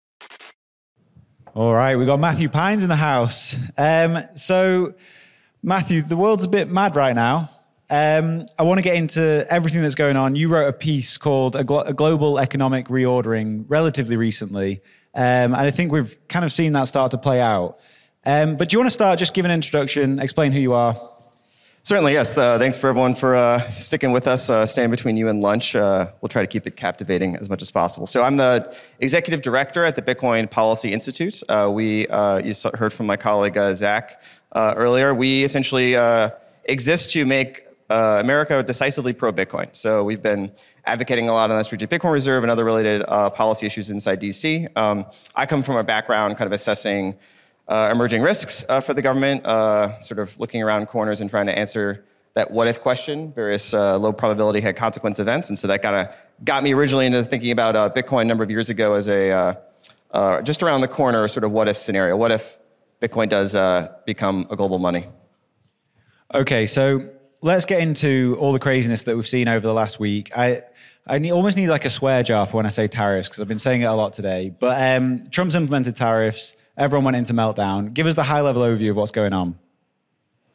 All right, we've got Matthew Pines in the house. Um, so, Matthew, the world's a bit mad right now. Um, I want to get into everything that's going on. You wrote a piece called A, Glo- a Global Economic Reordering relatively recently, um, and I think we've kind of seen that start to play out. Um, but do you want to start, just give an introduction, explain who you are? Certainly, yes. Uh, thanks for everyone for uh, sticking with us, uh, staying between you and lunch. Uh, we'll try to keep it captivating as much as possible. So I'm the executive director at the Bitcoin Policy Institute. Uh, we, uh, you saw, heard from my colleague uh, Zach uh, earlier. We essentially uh, exist to make uh, America decisively pro-Bitcoin. So we've been advocating a lot on the strategic Bitcoin reserve and other related uh, policy issues inside D C. Um, I come from a background kind of assessing Uh, emerging risks uh, for the government, uh, sort of looking around corners and trying to answer that what-if question, various uh, low probability had consequence events. And so that kind of got me originally into thinking about uh, Bitcoin a number of years ago as a, uh, uh, just around the corner sort of what-if scenario. What if Bitcoin does uh, become a global money? Okay, so let's get into all the craziness that we've seen over the last week. I I need, almost need like a swear jar for when I say tariffs, because I've been saying it a lot today. But um, Trump's implemented tariffs. Everyone went into meltdown. Give us the high-level overview of what's going on.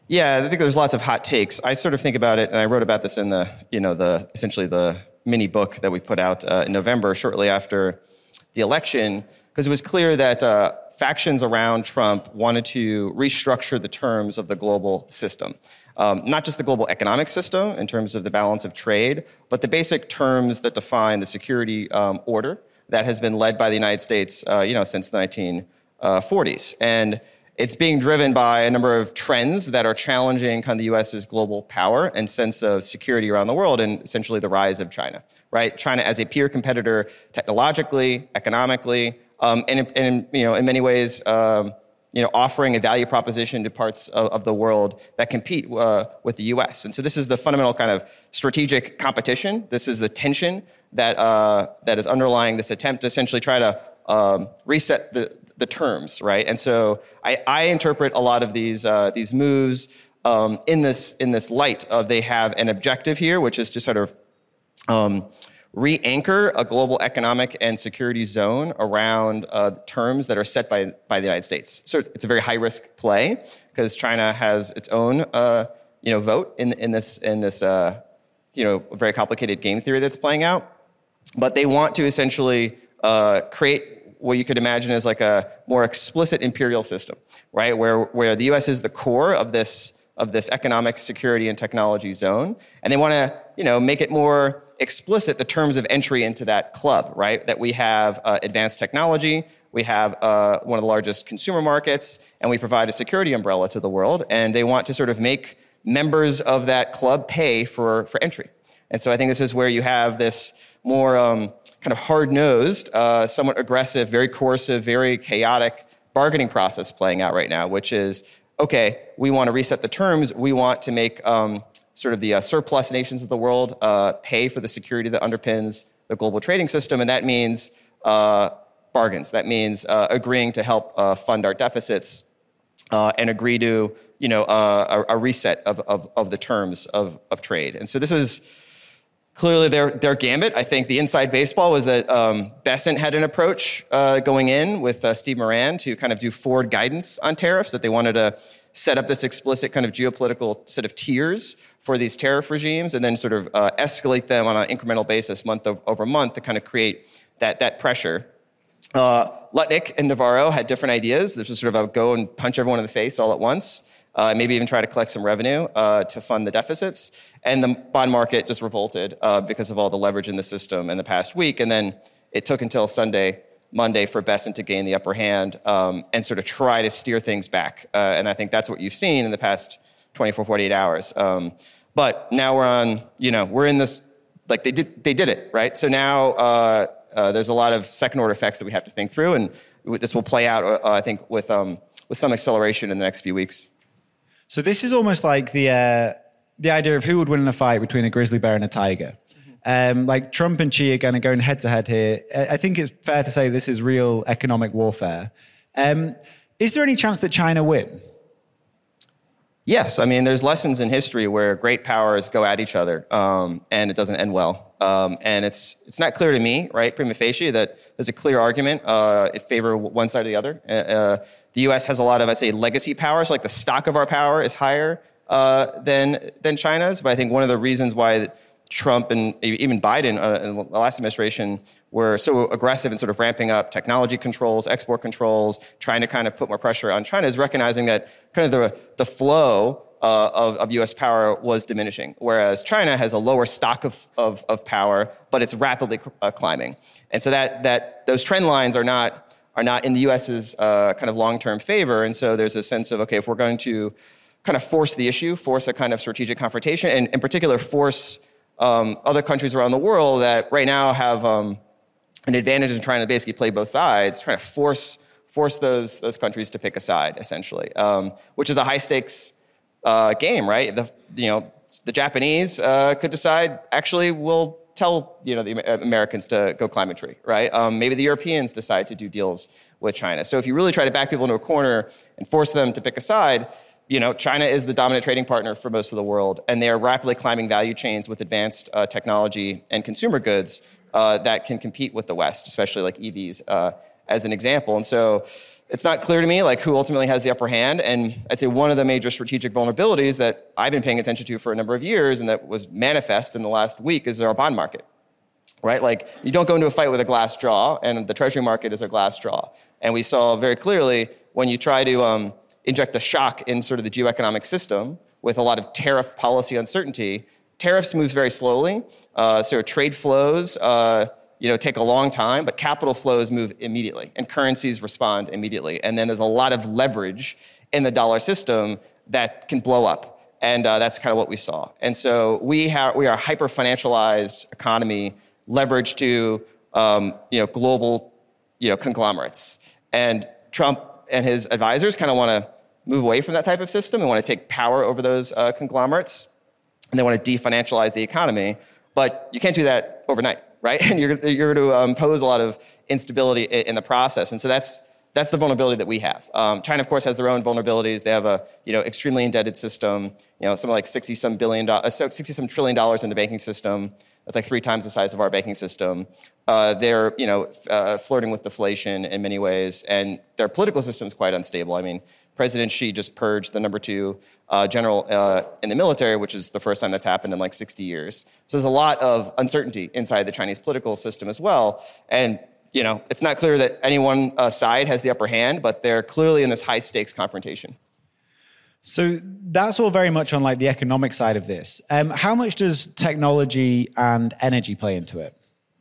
Yeah, I think there's lots of hot takes. I sort of think about it, and I wrote about this in the, you know, the essentially the mini book that we put out uh, in November, shortly after the election, because it was clear that uh, factions around Trump wanted to restructure the terms of the global system. Um, not just the global economic system in terms of the balance of trade, but the basic terms that define the security um, order that has been led by the United States, uh, you know, since the nineteen forties. And it's being driven by a number of trends that are challenging kind of the U S's global power and sense of security around the world, and essentially the rise of China, right? China as a peer competitor technologically, economically, um, and, and, you know, in many ways, um, you know, offering a value proposition to parts of, of the world that compete uh, with the U S. And so this is the fundamental kind of strategic competition. This is the tension that uh, that is underlying this attempt to essentially try to um, reset the the terms, right? And so I, I interpret a lot of these uh, these moves um, in this in this light of they have an objective here, which is to sort of um, re-anchor a global economic and security zone around uh, terms that are set by by the United States. So it's a very high risk play because China has its own uh, you know vote in in this in this uh, you know very complicated game theory that's playing out. But they want to essentially uh, create what you could imagine as like a more explicit imperial system, right? Where where the U S is the core of this of this economic security and technology zone, and they want to you know make it more explicit the terms of entry into that club, right? That we have uh, advanced technology, we have uh, one of the largest consumer markets, and we provide a security umbrella to the world, and they want to sort of make members of that club pay for for entry. And so I think this is where you have this more um, kind of hard-nosed, uh, somewhat aggressive, very coercive, very chaotic bargaining process playing out right now, which is, okay, we want to reset the terms. We want to make um, sort of the uh, surplus nations of the world uh, pay for the security that underpins the global trading system, and that means uh, bargains. That means uh, agreeing to help uh, fund our deficits uh, and agree to, you know, uh, a, a reset of, of, of the terms of, of trade. And so this is clearly their their gambit. I think the inside baseball was that um, Bessent had an approach uh, going in with uh, Steve Moran to kind of do forward guidance on tariffs, that they wanted to set up this explicit kind of geopolitical set of tiers for these tariff regimes and then sort of uh, escalate them on an incremental basis month over month to kind of create that, that pressure. Uh, Lutnick and Navarro had different ideas. This was sort of a go and punch everyone in the face all at once. Uh, maybe even try to collect some revenue uh, to fund the deficits. And the bond market just revolted uh, because of all the leverage in the system in the past week. And then it took until Sunday, Monday for Bessent to gain the upper hand um, and sort of try to steer things back. Uh, and I think that's what you've seen in the past twenty-four, forty-eight hours. Um, but now we're on, you know, we're in this, like they did, they did it, right? So now uh, uh, there's a lot of second order effects that we have to think through. And this will play out, uh, I think, with um, with some acceleration in the next few weeks. So this is almost like the uh, the idea of who would win in a fight between a grizzly bear and a tiger. Mm-hmm. Um, like Trump and Xi are kind of going head to head here. I think it's fair to say this is real economic warfare. Um, is there any chance that China win? Yes, I mean, there's lessons in history where great powers go at each other, um, and it doesn't end well. Um, and it's it's not clear to me, right, prima facie, that there's a clear argument uh, in favor of one side or the other. Uh, the U S has a lot of, I say, legacy power, so like the stock of our power is higher uh, than than China's. But I think one of the reasons why Trump and even Biden uh, in the last administration were so aggressive in sort of ramping up technology controls, export controls, trying to kind of put more pressure on China is recognizing that kind of the, the flow uh, of, of U S power was diminishing, whereas China has a lower stock of, of, of power, but it's rapidly uh, climbing. And so that that those trend lines are not are not in the U S's uh, kind of long-term favor. And so there's a sense of, okay, if we're going to kind of force the issue, force a kind of strategic confrontation, and in particular force Um, other countries around the world that right now have um, an advantage in trying to basically play both sides, trying to force force those those countries to pick a side, essentially, um, which is a high stakes uh, game, right? The you know the Japanese uh, could decide actually we'll tell you know the Americans to go climb a tree, right? Um, maybe the Europeans decide to do deals with China. So if you really try to back people into a corner and force them to pick a side, you know, China is the dominant trading partner for most of the world, and they are rapidly climbing value chains with advanced uh, technology and consumer goods uh, that can compete with the West, especially like E Vs, uh, as an example. And so it's not clear to me like who ultimately has the upper hand. And I'd say one of the major strategic vulnerabilities that I've been paying attention to for a number of years and that was manifest in the last week is our bond market, right? Like you don't go into a fight with a glass jaw, and the treasury market is a glass jaw. And we saw very clearly when you try to um, inject a shock in sort of the geoeconomic system with a lot of tariff policy uncertainty, tariffs moves very slowly. Uh, so trade flows, uh, you know, take a long time, but capital flows move immediately and currencies respond immediately. And then there's a lot of leverage in the dollar system that can blow up. And uh, that's kind of what we saw. And so we have we are a hyper-financialized economy leveraged to um, you know, global you know, conglomerates. And Trump and his advisors kind of want to move away from that type of system and want to take power over those uh, conglomerates. And they want to definancialize the economy. But you can't do that overnight, right? And you're, you're going to um, pose a lot of instability in, in the process. And so that's that's the vulnerability that we have. Um, China, of course, has their own vulnerabilities. They have a you know extremely indebted system. You know, something like sixty some billion dollars, uh, sixty some trillion dollars in the banking system. That's like three times the size of our banking system. Uh, they're you know f- uh, flirting with deflation in many ways, and their political system is quite unstable. I mean, President Xi just purged the number two uh, general uh, in the military, which is the first time that's happened in like sixty years. So there's a lot of uncertainty inside the Chinese political system as well. And you know, it's not clear that any one uh, side has the upper hand, but they're clearly in this high stakes confrontation. So that's all very much on like the economic side of this. Um, how much does technology and energy play into it?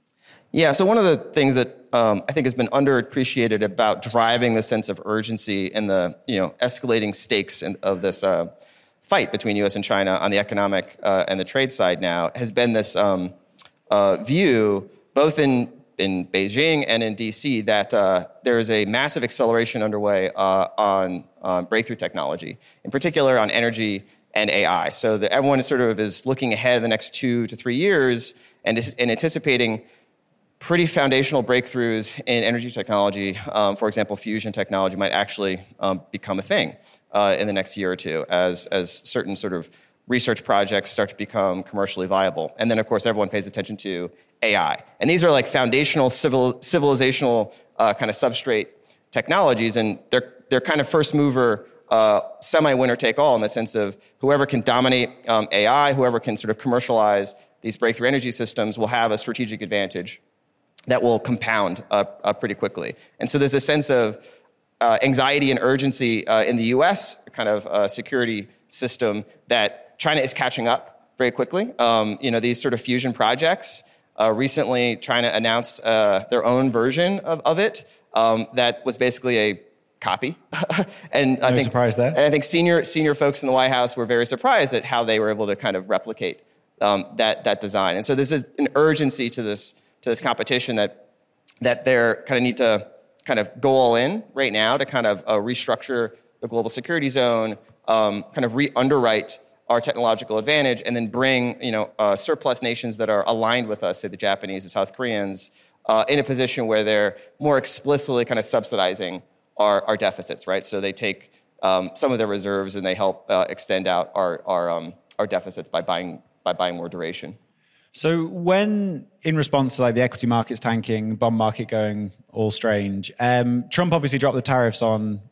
Yeah, so one of the things that um, I think has been underappreciated about driving the sense of urgency and the you know escalating stakes in, of this uh, fight between U S and China on the economic uh, and the trade side now has been this um, uh, view, both in in Beijing and in D C, that uh, there is a massive acceleration underway uh, on uh, breakthrough technology, in particular on energy and A I. So that everyone is sort of is looking ahead the next two to three years and, is, and anticipating pretty foundational breakthroughs in energy technology. Um, for example, fusion technology might actually um, become a thing uh, in the next year or two as, as certain sort of research projects start to become commercially viable. And then, of course, everyone pays attention to A I. And these are like foundational civil, civilizational uh, kind of substrate technologies, and they're, they're kind of first mover, uh, semi-winner take all in the sense of whoever can dominate um, A I, whoever can sort of commercialize these breakthrough energy systems will have a strategic advantage that will compound uh, uh, pretty quickly. And so there's a sense of uh, anxiety and urgency uh, in the U S kind of uh, security system that China is catching up very quickly. Um, you know, these sort of fusion projects, uh, recently China announced uh, their own version of, of it um, that was basically a copy. and no I think, surprise there. And I think senior senior folks in the White House were very surprised at how they were able to kind of replicate um, that that design. And so there's an urgency to this to this competition that that they're kind of need to kind of go all in right now to kind of uh, restructure the global security zone, um, kind of re-underwrite our technological advantage, and then bring you know uh, surplus nations that are aligned with us, say the Japanese, the South Koreans, uh, in a position where they're more explicitly kind of subsidizing our, our deficits, right? So they take um, some of their reserves and they help uh, extend out our our, um, our deficits by buying by buying more duration. So when, in response to like the equity markets tanking, bond market going all strange, um, Trump obviously dropped the tariffs on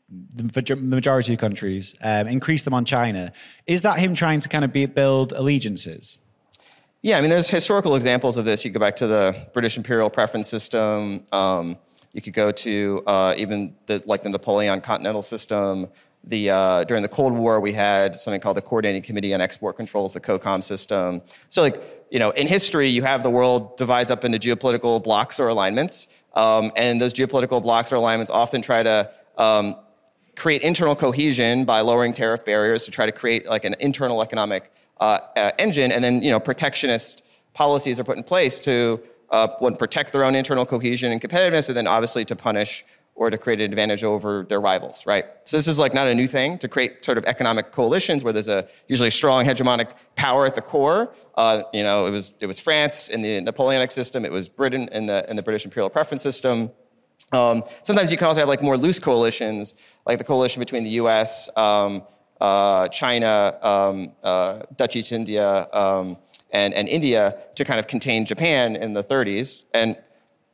the majority of countries, um, increased them on China. Is that him trying to kind of be, build allegiances? Yeah, I mean, there's historical examples of this. You go back to the British imperial preference system. Um, you could go to uh, even the, like the Napoleon continental system. The uh, during the Cold War, we had something called the Coordinating Committee on Export Controls, the COCOM system. So, like you know, in history, you have the world divides up into geopolitical blocks or alignments, um, and those geopolitical blocks or alignments often try to um, create internal cohesion by lowering tariff barriers to try to create like an internal economic uh, uh, engine, and then you know protectionist policies are put in place to uh, one, protect their own internal cohesion and competitiveness, and then obviously to punish or to create an advantage over their rivals, right? So this is like not a new thing to create sort of economic coalitions where there's a usually a strong hegemonic power at the core. Uh, you know, it was it was France in the Napoleonic system, it was Britain in the in the British imperial preference system. Um, sometimes you can also have like more loose coalitions, like the coalition between the U S, um, uh, China, um, uh, Dutch East India, um, and, and India to kind of contain Japan in the thirties. And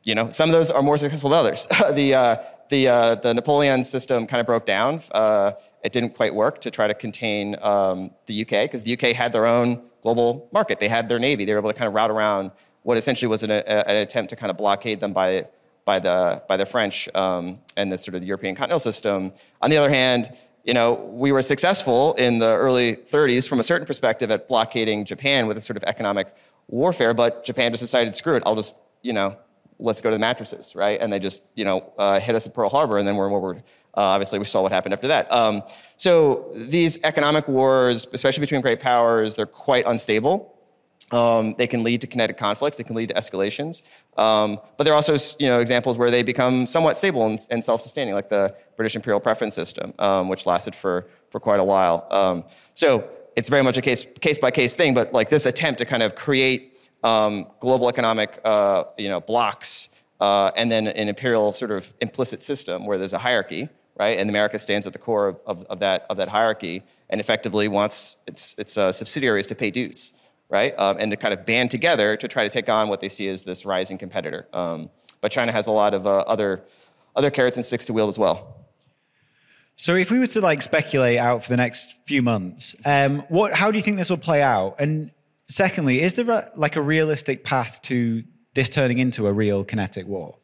you know, some of those are more successful than others. the uh, the uh, the Napoleon system kind of broke down. Uh, it didn't quite work to try to contain um, the U K because the U K had their own global market. They had their navy. They were able to kind of route around what essentially was an, a, an attempt to kind of blockade them by by the by the French um, and the sort of the European continental system. On the other hand, you know, we were successful in the early thirties from a certain perspective at blockading Japan with a sort of economic warfare, but Japan just decided, screw it, I'll just, you know, let's go to the mattresses, right? And they just, you know, uh, hit us at Pearl Harbor, and then we're forward. Uh, obviously, we saw what happened after that. Um, so these economic wars, especially between great powers, they're quite unstable. Um, they can lead to kinetic conflicts. They can lead to escalations. Um, but there are also, you know, examples where they become somewhat stable and, and self-sustaining, like the British imperial preference system, um, which lasted for for quite a while. Um, so it's very much a case case by case thing. But like this attempt to kind of create um, global economic, uh, you know, blocks, uh, and then an imperial sort of implicit system where there's a hierarchy, right? And America stands at the core of, of, of that of that hierarchy and effectively wants its its uh, subsidiaries to pay dues. Right, um, and to kind of band together to try to take on what they see as this rising competitor. Um, but China has a lot of uh, other other carrots and sticks to wield as well. So, if we were to like speculate out for the next few months, um, what? How do you think this will play out? And secondly, is there a, like a realistic path to this turning into a real kinetic war?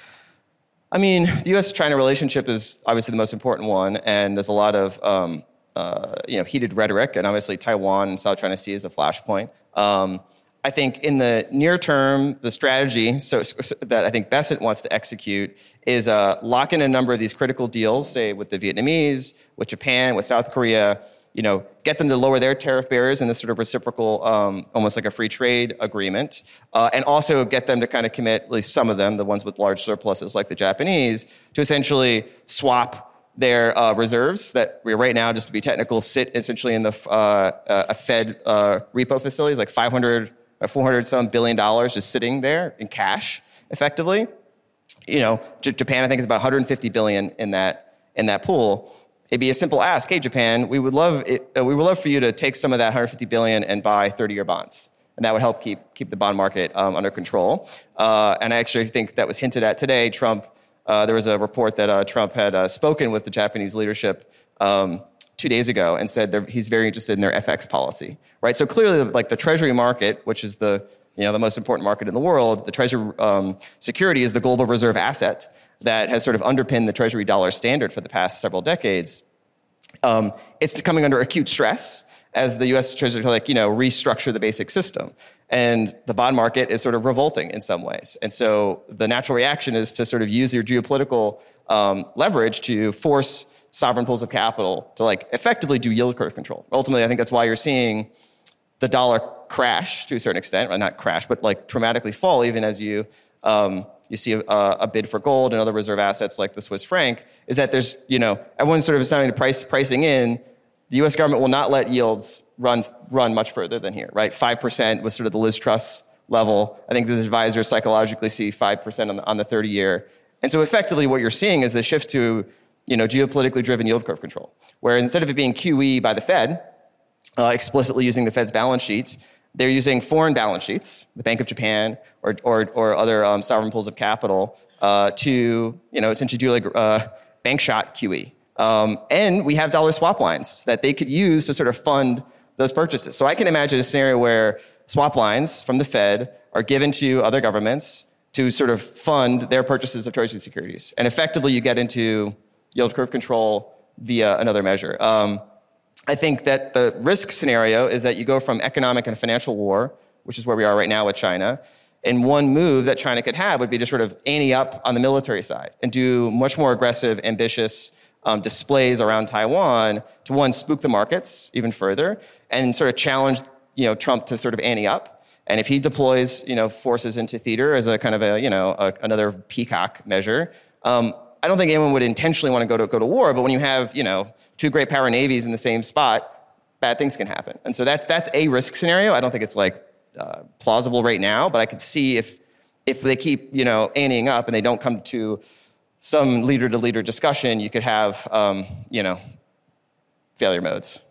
I mean, the U S China relationship is obviously the most important one, and there's a lot of um, Uh, you know, heated rhetoric, and obviously Taiwan and South China Sea is a flashpoint. Um, I think in the near term, the strategy so, so that I think Bessent wants to execute is uh, lock in a number of these critical deals, say with the Vietnamese, with Japan, with South Korea. You know, get them to lower their tariff barriers in this sort of reciprocal, um, almost like a free trade agreement, uh, and also get them to kind of commit, at least some of them, the ones with large surpluses like the Japanese, to essentially swap their uh, reserves that we right now, just to be technical, sit essentially in the uh, uh, a Fed uh, repo facilities, like five hundred or four hundred some billion dollars just sitting there in cash, effectively. You know, J- Japan I think is about one hundred fifty billion in that in that pool. It'd be a simple ask, hey Japan, we would love it, uh, we would love for you to take some of that one hundred fifty billion and buy thirty-year bonds, and that would help keep keep the bond market um, under control. Uh, and I actually think that was hinted at today. Trump. Uh, there was a report that uh, Trump had uh, spoken with the Japanese leadership um, two days ago and said he's very interested in their F X policy, right? So clearly, like the Treasury market, which is the you know the most important market in the world, the Treasury um, security is the global reserve asset that has sort of underpinned the Treasury dollar standard for the past several decades. Um, it's coming under acute stress as the U S Treasury like you know restructure the basic system. And the bond market is sort of revolting in some ways. And so the natural reaction is to sort of use your geopolitical um, leverage to force sovereign pools of capital to like effectively do yield curve control. Ultimately, I think that's why you're seeing the dollar crash to a certain extent, well, not crash, but like dramatically fall even as you um, you see a, a bid for gold and other reserve assets like the Swiss franc, is that there's, you know, everyone's sort of starting to price pricing in. The U S government will not let yields run run much further than here, right? five percent was sort of the Liz Truss level. I think the advisors psychologically see five percent on the, on the thirty-year. And so effectively what you're seeing is a shift to, you know, geopolitically driven yield curve control, where instead of it being Q E by the Fed, uh, explicitly using the Fed's balance sheet, they're using foreign balance sheets, the Bank of Japan or or, or other um, sovereign pools of capital, uh, to, you know, essentially do like uh, bank shot Q E. Um, and we have dollar swap lines that they could use to sort of fund those purchases. So I can imagine a scenario where swap lines from the Fed are given to other governments to sort of fund their purchases of Treasury securities. And effectively you get into yield curve control via another measure. Um, I think that the risk scenario is that you go from economic and financial war, which is where we are right now with China, and one move that China could have would be to sort of ante up on the military side and do much more aggressive, ambitious Um, displays around Taiwan to, one, spook the markets even further and sort of challenge, you know, Trump to sort of ante up. And if he deploys, you know, forces into theater as a kind of a, you know, a, another peacock measure, um, I don't think anyone would intentionally want to go to go to war. But when you have, you know, two great power navies in the same spot, bad things can happen. And so that's that's a risk scenario. I don't think it's like uh, plausible right now, but I could see if if they keep, you know, anteing up and they don't come to some leader-to-leader discussion, you could have, um, you know, failure modes.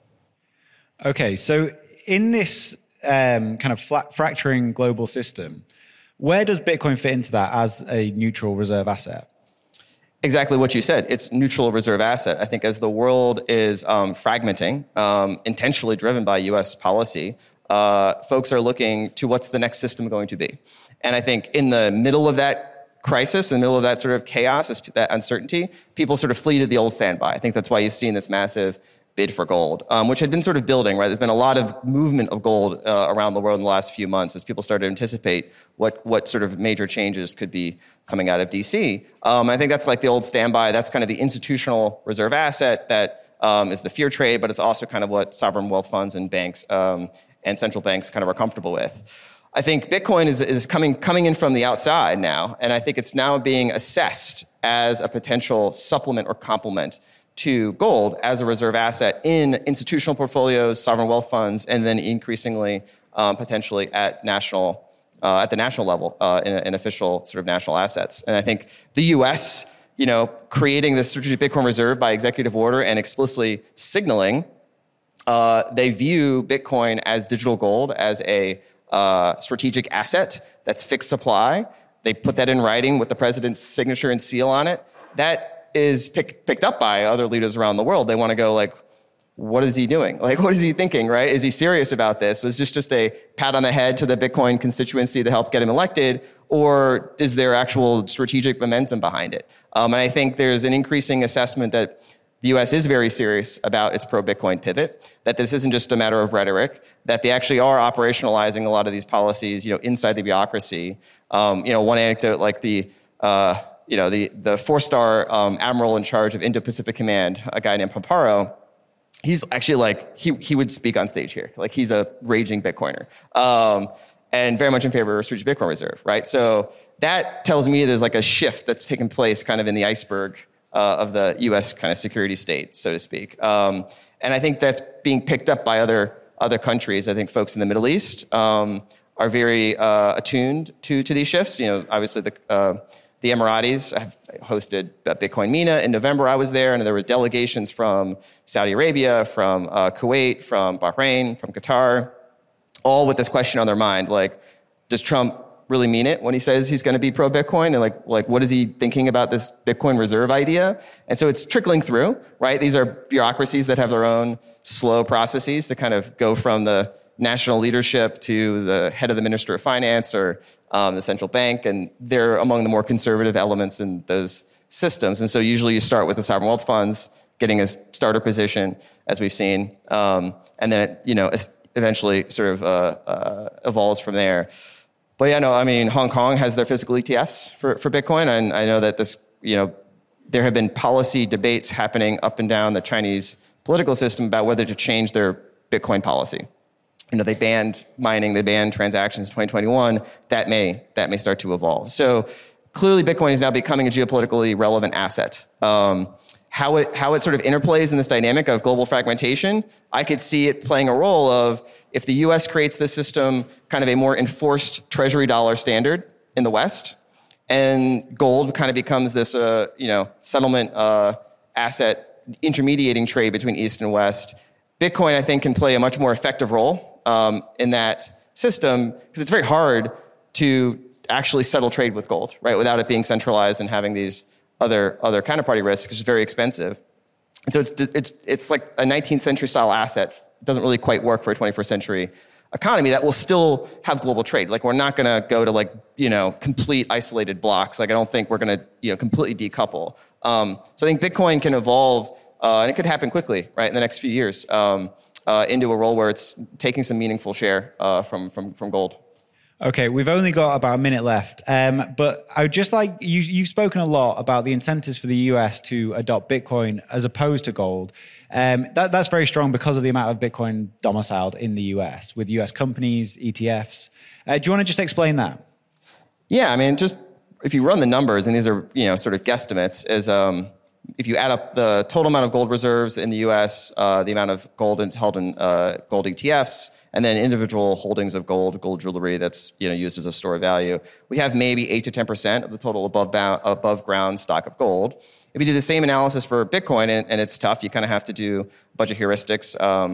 Okay, so in this um, kind of flat fracturing global system, Where does Bitcoin fit into that as a neutral reserve asset? Exactly what you said. It's neutral reserve asset. I think as the world is um, fragmenting, um, intentionally driven by U S policy, uh, folks are looking to what's the next system going to be. And I think in the middle of that crisis, in the middle of that sort of chaos, that uncertainty, people sort of flee to the old standby. I think that's why you've seen this massive bid for gold, um, which had been sort of building, right? There's been a lot of movement of gold uh, around the world in the last few months as people started to anticipate what what sort of major changes could be coming out of D C. Um, I think that's like the old standby. That's kind of the institutional reserve asset that um, is the fear trade, but it's also kind of what sovereign wealth funds and banks um, and central banks kind of are comfortable with. I think Bitcoin is, is coming coming in from the outside now, and I think it's now being assessed as a potential supplement or complement to gold as a reserve asset in institutional portfolios, sovereign wealth funds, and then increasingly um, potentially at national uh, at the national level uh, in, in official sort of national assets. And I think the U S, you know, creating this strategic Bitcoin reserve by executive order and explicitly signaling uh, they view Bitcoin as digital gold as a uh, strategic asset that's fixed supply. They put that in writing with the president's signature and seal on it. That is pick, picked up by other leaders around the world. They want to go like, what is he doing? Like, what is he thinking, right? Is he serious about this? Was this just a pat on the head to the Bitcoin constituency that helped get him elected? Or is there actual strategic momentum behind it? Um, and I think there's an increasing assessment that the U S is very serious about its pro-Bitcoin pivot, that this isn't just a matter of rhetoric, that they actually are operationalizing a lot of these policies, you know, inside the bureaucracy. Um, you know, one anecdote like the, uh, you know, the, the four-star um, admiral in charge of Indo-Pacific Command, a guy named Pamparo, he's actually like, he he would speak on stage here. Like he's a raging Bitcoiner um, and very much in favor of a strategic Bitcoin reserve, right? So that tells me there's like a shift that's taken place kind of in the iceberg uh, of the U S kind of security state, so to speak. Um, and I think that's being picked up by other other countries. I think folks in the Middle East um, are very uh, attuned to, to these shifts. You know, obviously the... Uh, The Emiratis have hosted Bitcoin MENA in November. I was there, and there were delegations from Saudi Arabia, from uh, Kuwait, from Bahrain, from Qatar, all with this question on their mind, like, does Trump really mean it when he says he's going to be pro-Bitcoin? And like, like, what is he thinking about this Bitcoin reserve idea? And so it's trickling through, right? These are bureaucracies that have their own slow processes to kind of go from the national leadership to the head of the Minister of Finance or um, the central bank, and they're among the more conservative elements in those systems. And so usually you start with the sovereign wealth funds, getting a starter position, as we've seen, um, and then it, you know, eventually sort of uh, uh, evolves from there. But yeah, no, I mean, Hong Kong has their physical E T Fs for, for Bitcoin, and I know that this, you know, there have been policy debates happening up and down the Chinese political system about whether to change their Bitcoin policy. You know, they banned mining, they banned transactions in twenty twenty-one. That may that may start to evolve. So clearly, Bitcoin is now becoming a geopolitically relevant asset. Um, how it how it sort of interplays in this dynamic of global fragmentation, I could see it playing a role of if the U S creates this system, kind of a more enforced treasury dollar standard in the West, and gold kind of becomes this uh, you know settlement uh, asset intermediating trade between East and West. Bitcoin, I think, can play a much more effective role Um, in that system, because it's very hard to actually settle trade with gold, right? Without it being centralized and having these other other counterparty risks, it's very expensive. And so it's it's it's like a nineteenth century style asset. It doesn't really quite work for a twenty-first century economy that will still have global trade. Like we're not going to go to like you know complete isolated blocks. Like I don't think we're going to you know completely decouple. Um, so I think Bitcoin can evolve, uh, and it could happen quickly, right, in the next few years. Um, Uh, into a role where it's taking some meaningful share uh, from, from from gold. Okay, we've only got about a minute left, um, but I would just like, you, you've spoken a lot about the incentives for the U S to adopt Bitcoin as opposed to gold. Um, that, that's very strong because of the amount of Bitcoin domiciled in the U S with U S companies, E T Fs. Uh, do you want to just explain that? Yeah, I mean, just if you run the numbers, and these are you know sort of guesstimates, is um, if you add up the total amount of gold reserves in the U S, uh, the amount of gold in, held in uh, gold E T Fs, and then individual holdings of gold, gold jewelry that's you know used as a store of value, we have maybe eight to ten percent of the total above bound, above ground stock of gold. If you do the same analysis for Bitcoin, and, and it's tough, you kind of have to do a bunch of heuristics, um,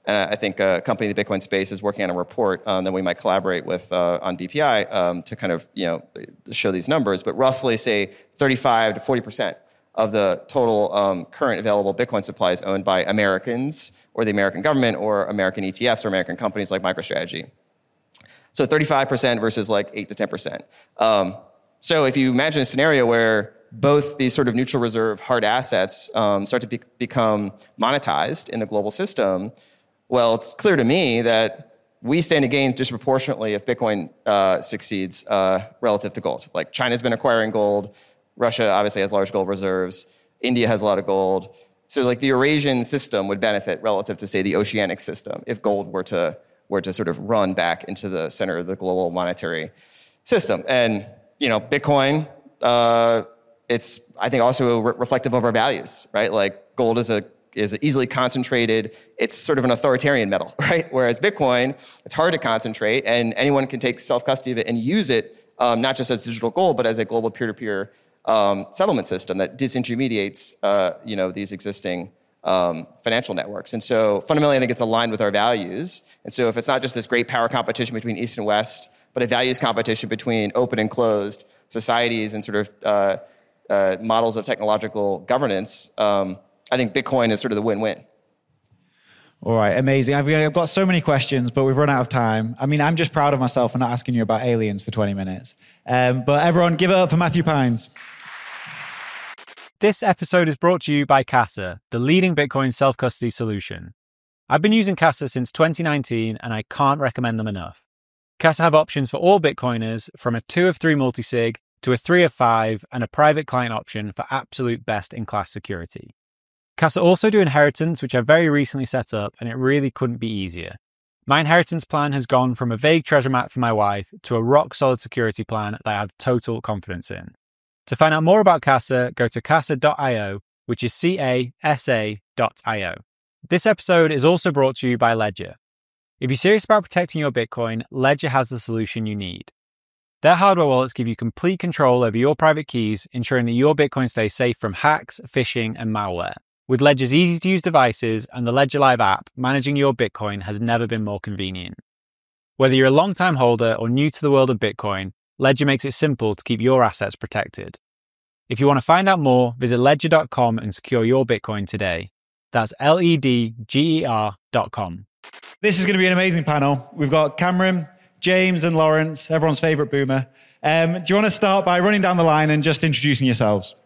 And I think a company in the Bitcoin space is working on a report um, that we might collaborate with uh, on B P I um, to kind of, you know, show these numbers. But roughly, say, thirty-five to forty percent of the total um, current available Bitcoin supply is owned by Americans or the American government or American E T Fs or American companies like MicroStrategy. So thirty-five percent versus like eight to ten percent. Um, so if you imagine a scenario where both these sort of neutral reserve hard assets um, start to be- become monetized in the global system, well, it's clear to me that we stand to gain disproportionately if Bitcoin uh, succeeds uh, relative to gold. Like China's been acquiring gold. Russia obviously has large gold reserves. India has a lot of gold. So like the Eurasian system would benefit relative to, say, the oceanic system if gold were to were to sort of run back into the center of the global monetary system. And, you know, Bitcoin, uh, it's, I think, also re- reflective of our values, right? Like gold is a is easily concentrated. It's sort of an authoritarian metal, right? Whereas Bitcoin, it's hard to concentrate, and anyone can take self-custody of it and use it, um, not just as digital gold, but as a global peer-to-peer um, settlement system that disintermediates, uh, you know, these existing um, financial networks. And so fundamentally, I think it's aligned with our values. And so if it's not just this great power competition between East and West, but a values competition between open and closed societies and sort of uh, uh, models of technological governance, um, I think Bitcoin is sort of the win-win. All right, amazing. I've, I've got so many questions, but we've run out of time. I mean, I'm just proud of myself for not asking you about aliens for twenty minutes. Um, but everyone, give it up for Matthew Pines. This episode is brought to you by Casa, the leading Bitcoin self-custody solution. I've been using Casa since twenty nineteen, and I can't recommend them enough. Casa have options for all Bitcoiners, from a two of three multisig to a three of five, and a private client option for absolute best-in-class security. Casa also do inheritance, which I very recently set up, and it really couldn't be easier. My inheritance plan has gone from a vague treasure map for my wife to a rock-solid security plan that I have total confidence in. To find out more about Casa, go to casa dot io, which is C A S A dot I O. This episode is also brought to you by Ledger. If you're serious about protecting your Bitcoin, Ledger has the solution you need. Their hardware wallets give you complete control over your private keys, ensuring that your Bitcoin stays safe from hacks, phishing, and malware. With Ledger's easy-to-use devices and the Ledger Live app, managing your Bitcoin has never been more convenient. Whether you're a long-time holder or new to the world of Bitcoin, Ledger makes it simple to keep your assets protected. If you want to find out more, visit ledger dot com and secure your Bitcoin today. That's L E D G E R dot com. This is going to be an amazing panel. We've got Cameron, James, and Lawrence, everyone's favorite boomer. Um, do you want to start by running down the line and just introducing yourselves?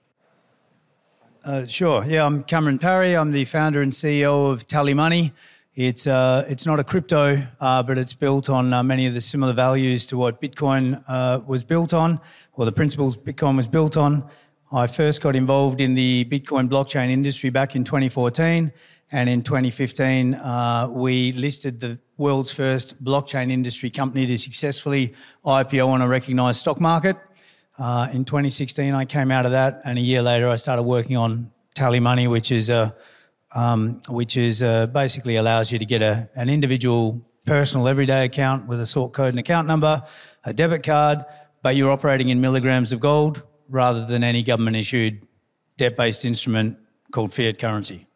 Uh, sure. Yeah, I'm Cameron Parry. I'm the founder and C E O of Tally Money. It's uh, it's not a crypto, uh, but it's built on uh, many of the similar values to what Bitcoin uh, was built on, or the principles Bitcoin was built on. I first got involved in the Bitcoin blockchain industry back in twenty fourteen, and in twenty fifteen, uh, we listed the world's first blockchain industry company to successfully I P O on a recognised stock market. Uh, in twenty sixteen, I came out of that, and a year later, I started working on Tally Money, which is a, um, which is uh, basically allows you to get a, an individual, personal, everyday account with a sort code and account number, a debit card, but you're operating in milligrams of gold rather than any government-issued debt-based instrument called fiat currency.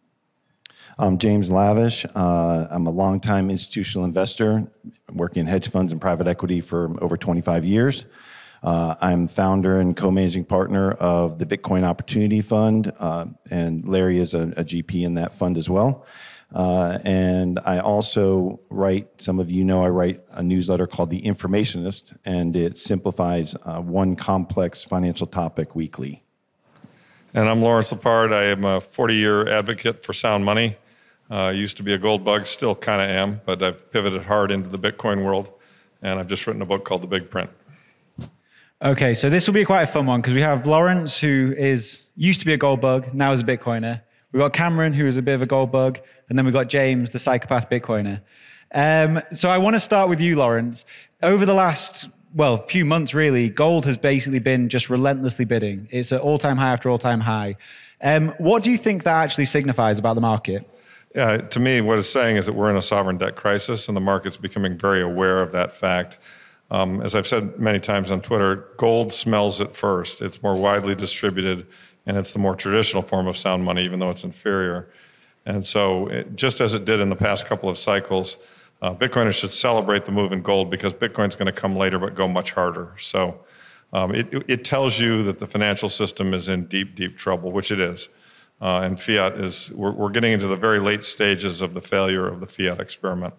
I'm James Lavish. Uh, I'm a longtime institutional investor, working in hedge funds and private equity for over twenty-five years. Uh, I'm founder and co-managing partner of the Bitcoin Opportunity Fund, uh, and Larry is a, a G P in that fund as well. Uh, and I also write, some of you know, I write a newsletter called The Informationist, and it simplifies uh, one complex financial topic weekly. And I'm Lawrence Lepard. I am a forty-year advocate for sound money. I uh, used to be a gold bug, still kind of am, but I've pivoted hard into the Bitcoin world, and I've just written a book called The Big Print. Okay, so this will be quite a fun one because we have Lawrence, who is used to be a gold bug, now is a Bitcoiner. We've got Cameron, who is a bit of a gold bug, and then we've got James, the psychopath Bitcoiner. Um, so I want to start with you, Lawrence. Over the last, well, few months really, gold has basically been just relentlessly bidding. It's at all-time high after all-time high. Um, what do you think that actually signifies about the market? Yeah, to me, what it's saying is that we're in a sovereign debt crisis, and the market's becoming very aware of that fact. Um, as I've said many times on Twitter, gold smells it first. It's more widely distributed, and it's the more traditional form of sound money, even though it's inferior. And so it, just as it did in the past couple of cycles, uh, Bitcoiners should celebrate the move in gold because Bitcoin's going to come later but go much harder. So um, it, it tells you that the financial system is in deep, deep trouble, which it is. Uh, and fiat is, we're, we're getting into the very late stages of the failure of the fiat experiment.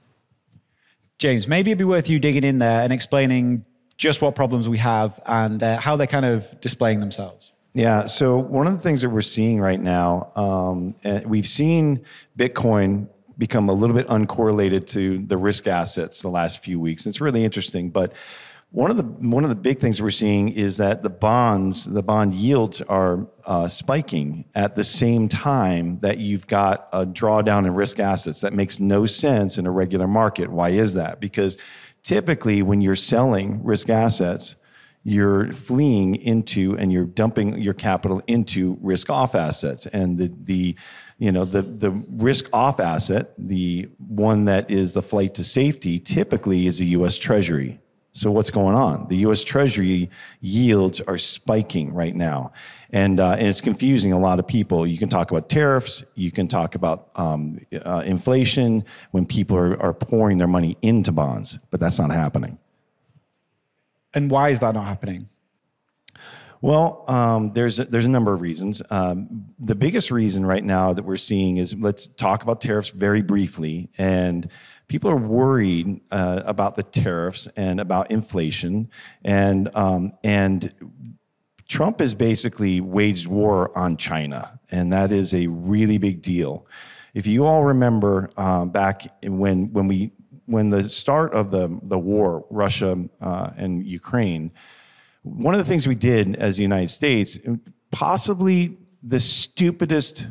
James, maybe it'd be worth you digging in there and explaining just what problems we have and uh, how they're kind of displaying themselves. Yeah, so one of the things that we're seeing right now, um, and we've seen Bitcoin become a little bit uncorrelated to the risk assets the last few weeks. It's really interesting, but one of the one of the big things we're seeing is that the bonds, the bond yields are uh, spiking at the same time that you've got a drawdown in risk assets. That makes no sense in a regular market. Why is that? Because typically when you're selling risk assets, you're fleeing into and you're dumping your capital into risk off assets. And the the you know the the risk off asset, the one that is the flight to safety, typically is the U S Treasury. So what's going on? The U S Treasury yields are spiking right now. And, uh, and it's confusing a lot of people. You can talk about tariffs. You can talk about um, uh, inflation when people are, are pouring their money into bonds, but that's not happening. And why is that not happening? Well, um, there's a, there's a number of reasons. Um, the biggest reason right now that we're seeing is, let's talk about tariffs very briefly. And people are worried uh, about the tariffs and about inflation, and um, and Trump has basically waged war on China, and that is a really big deal. If you all remember uh, back when when we when the start of the the war, Russia uh, and Ukraine, one of the things we did as the United States, possibly the stupidest,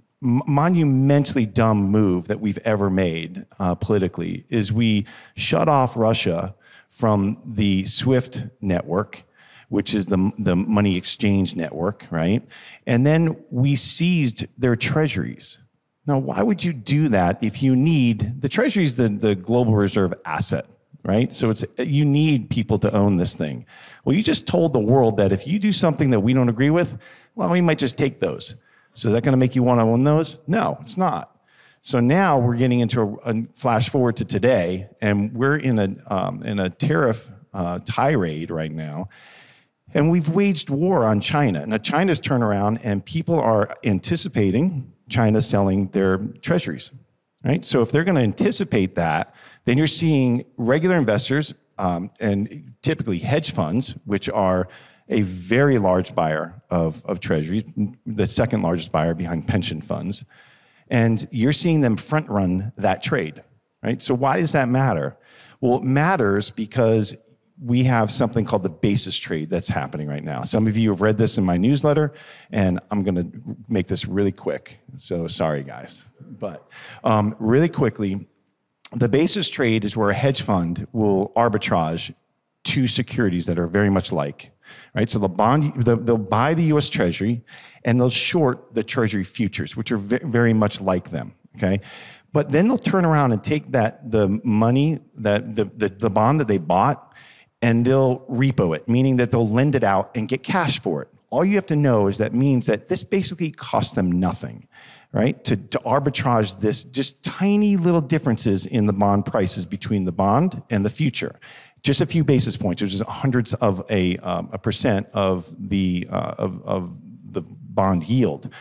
monumentally dumb move that we've ever made uh, politically, is we shut off Russia from the SWIFT network, which is the, the money exchange network, right? And then we seized their treasuries. Now, why would you do that if you need, the treasury is the, the global reserve asset, right? So it's you need people to own this thing. Well, you just told the world that if you do something that we don't agree with, well, we might just take those. So is that going to make you want to own those? No, it's not. So now we're getting into a, a flash forward to today, and we're in a um, in a tariff uh, tirade right now, and we've waged war on China. Now China's turned around, and people are anticipating China selling their treasuries, right? So if they're going to anticipate that, then you're seeing regular investors um, and typically hedge funds, which are a very large buyer of, of treasuries, the second largest buyer behind pension funds. And you're seeing them front run that trade, right? So why does that matter? Well, it matters because we have something called the basis trade that's happening right now. Some of you have read this in my newsletter, and I'm going to make this really quick. So sorry, guys. But um, really quickly, the basis trade is where a hedge fund will arbitrage two securities that are very much like, right? So the bond, they'll buy the U S Treasury, and they'll short the Treasury futures, which are very much like them, okay? But then they'll turn around and take that the money, that the, the, the bond that they bought, and they'll repo it, meaning that they'll lend it out and get cash for it. All you have to know is that means that this basically costs them nothing, right? To, to arbitrage this just tiny little differences in the bond prices between the bond and the future. Just a few basis points, which is hundreds of a, um, a percent of the, uh, of, of the bond yield.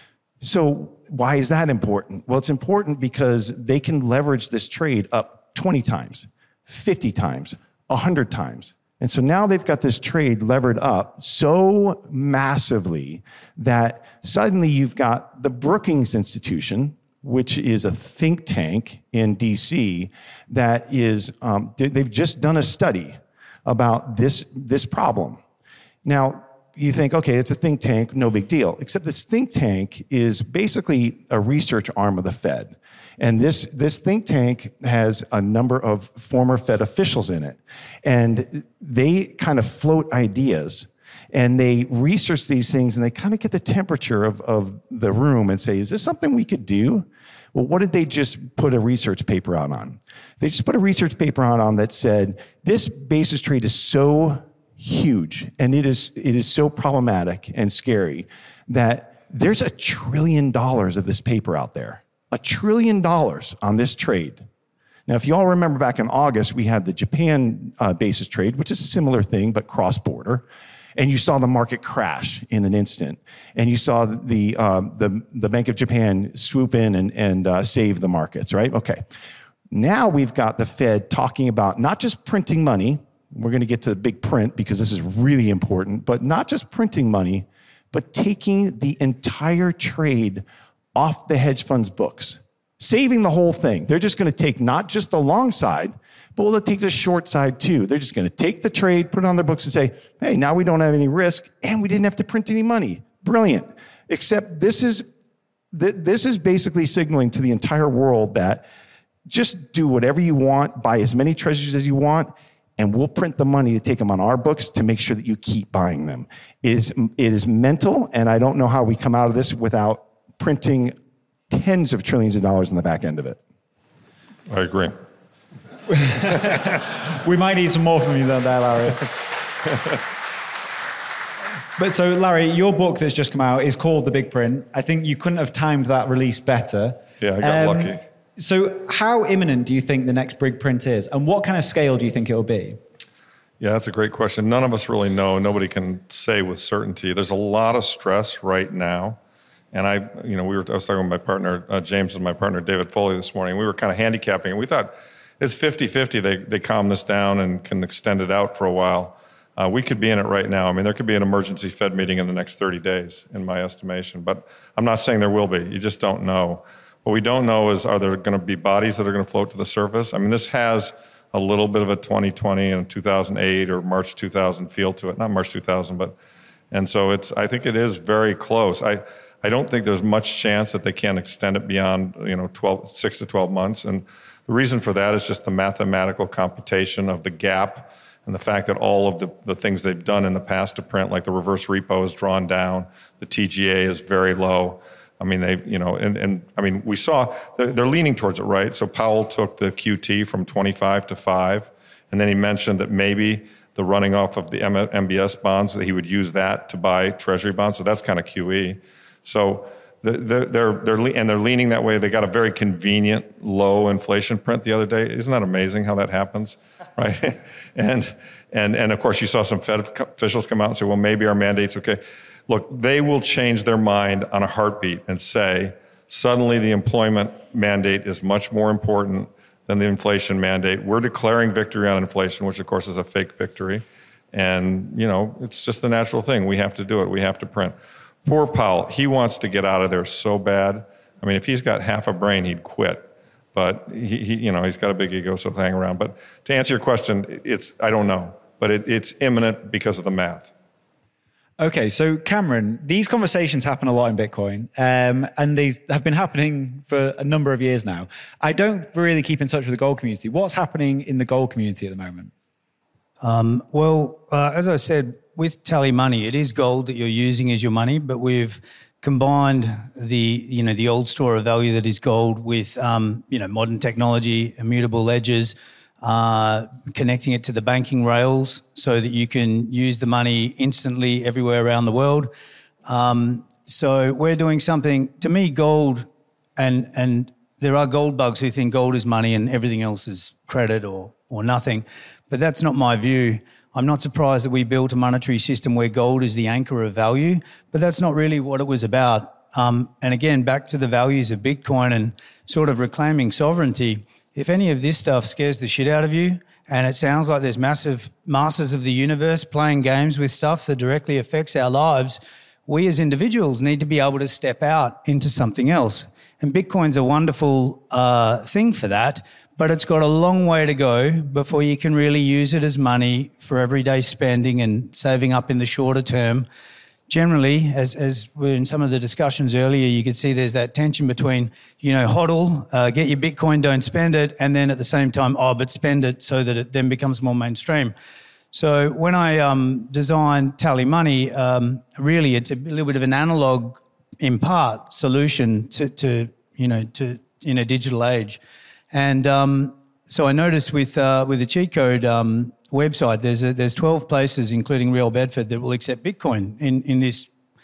So why is that important? Well, it's important because they can leverage this trade up twenty times, fifty times, one hundred times. And so now they've got this trade levered up so massively that suddenly you've got the Brookings Institution, which is a think tank in D C that is, um, they've just done a study about this, this problem. Now, you think, okay, it's a think tank, no big deal, except this think tank is basically a research arm of the Fed. And this, this think tank has a number of former Fed officials in it. And they kind of float ideas, and they research these things, and they kind of get the temperature of, of the room and say, is this something we could do? Well, what did they just put a research paper out on? They just put a research paper out on that said, this basis trade is so huge, and it is, it is so problematic and scary that There's a trillion dollars of this paper out there, a trillion dollars on this trade. Now, if you all remember back in August, we had the Japan uh, basis trade, which is a similar thing, but cross-border. And you saw the market crash in an instant. And you saw the uh, the, the Bank of Japan swoop in and, and uh, save the markets, right? Okay. Now we've got the Fed talking about not just printing money. We're going to get to the big print because this is really important, but not just printing money, but taking the entire trade off the hedge fund's books, saving the whole thing. They're just going to take not just the long side, but we'll take the short side too. They're just going to take the trade, put it on their books and say, hey, now we don't have any risk and we didn't have to print any money. Brilliant. Except this is, this is basically signaling to the entire world that just do whatever you want, buy as many treasuries as you want, and we'll print the money to take them on our books to make sure that you keep buying them. It is, it is mental, and I don't know how we come out of this without printing tens of trillions of dollars in the back end of it. I agree. We might need some more from you there, Larry. But so, Larry, your book that's just come out is called The Big Print. I think you couldn't have timed that release better. Yeah, I got Um, lucky. So how imminent do you think the next big print is? And what kind of scale do you think it will be? Yeah, that's a great question. None of us really know. Nobody can say with certainty. There's a lot of stress right now. And I, you know, we were, I was talking with my partner, uh, James and my partner, David Foley, this morning. We were kind of handicapping it. We thought it's fifty-fifty. They, they calm this down and can extend it out for a while. Uh, we could be in it right now. I mean, there could be an emergency Fed meeting in the next thirty days, in my estimation. But I'm not saying there will be. You just don't know. What we don't know is, are there going to be bodies that are going to float to the surface? I mean, this has a little bit of a twenty twenty and two thousand eight or March two thousand feel to it. Not March two thousand, but, and so it's, I think it is very close. I, I don't think there's much chance that they can extend it beyond, you know, twelve, six to twelve months. And the reason for that is just the mathematical computation of the gap and the fact that all of the, the things they've done in the past to print, like the reverse repo is drawn down, the T G A is very low. I mean, they, you know, and, and I mean, we saw they're, they're leaning towards it, right? So Powell took the Q T from twenty-five to five, and then he mentioned that maybe the running off of the M B S bonds, that he would use that to buy Treasury bonds. So that's kind of Q E. So they're, they're, they're, and they're leaning that way. They got a very convenient low inflation print the other day. Isn't that amazing how that happens, right? and, and, and of course, you saw some Fed officials come out and say, well, maybe our mandate's okay. Look, they will change their mind on a heartbeat and say, suddenly the employment mandate is much more important than the inflation mandate. We're declaring victory on inflation, which of course is a fake victory. And, you know, it's just the natural thing. We have to do it. We have to print. Poor Powell, he wants to get out of there so bad. I mean, if he's got half a brain, he'd quit. But he, he you know, he's got a big ego, so he'll hang around. But to answer your question, it's, I don't know. But it, it's imminent because of the math. Okay, so Cameron, these conversations happen a lot in Bitcoin, um, and they have been happening for a number of years now. I don't really keep in touch with the gold community. What's happening in the gold community at the moment? Um, well, uh, as I said, with Tally Money, it is gold that you're using as your money, but we've combined the, you know, the old store of value that is gold with, um, you know, modern technology, immutable ledgers, uh, connecting it to the banking rails so that you can use the money instantly everywhere around the world. Um, so we're doing something, to me, gold, and and there are gold bugs who think gold is money and everything else is credit or or nothing, but that's not my view. I'm not surprised that we built a monetary system where gold is the anchor of value, but that's not really what it was about. Um, and again, back to the values of Bitcoin and sort of reclaiming sovereignty. If any of this stuff scares the shit out of you, and it sounds like there's massive masters of the universe playing games with stuff that directly affects our lives, we as individuals need to be able to step out into something else. And Bitcoin's a wonderful uh, thing for that, but it's got a long way to go before you can really use it as money for everyday spending and saving up in the shorter term. Generally, as as in some of the discussions earlier, you could see there's that tension between, you know, hodl, uh, get your Bitcoin, don't spend it, and then at the same time, oh, but spend it so that it then becomes more mainstream. So when I um, designed Tally Money, um, really it's a little bit of an analog, in part, solution to, to you know, to in a digital age. And um, so I noticed with uh, with the cheat code um, website, there's a, there's twelve places, including Real Bedford, that will accept Bitcoin in, in this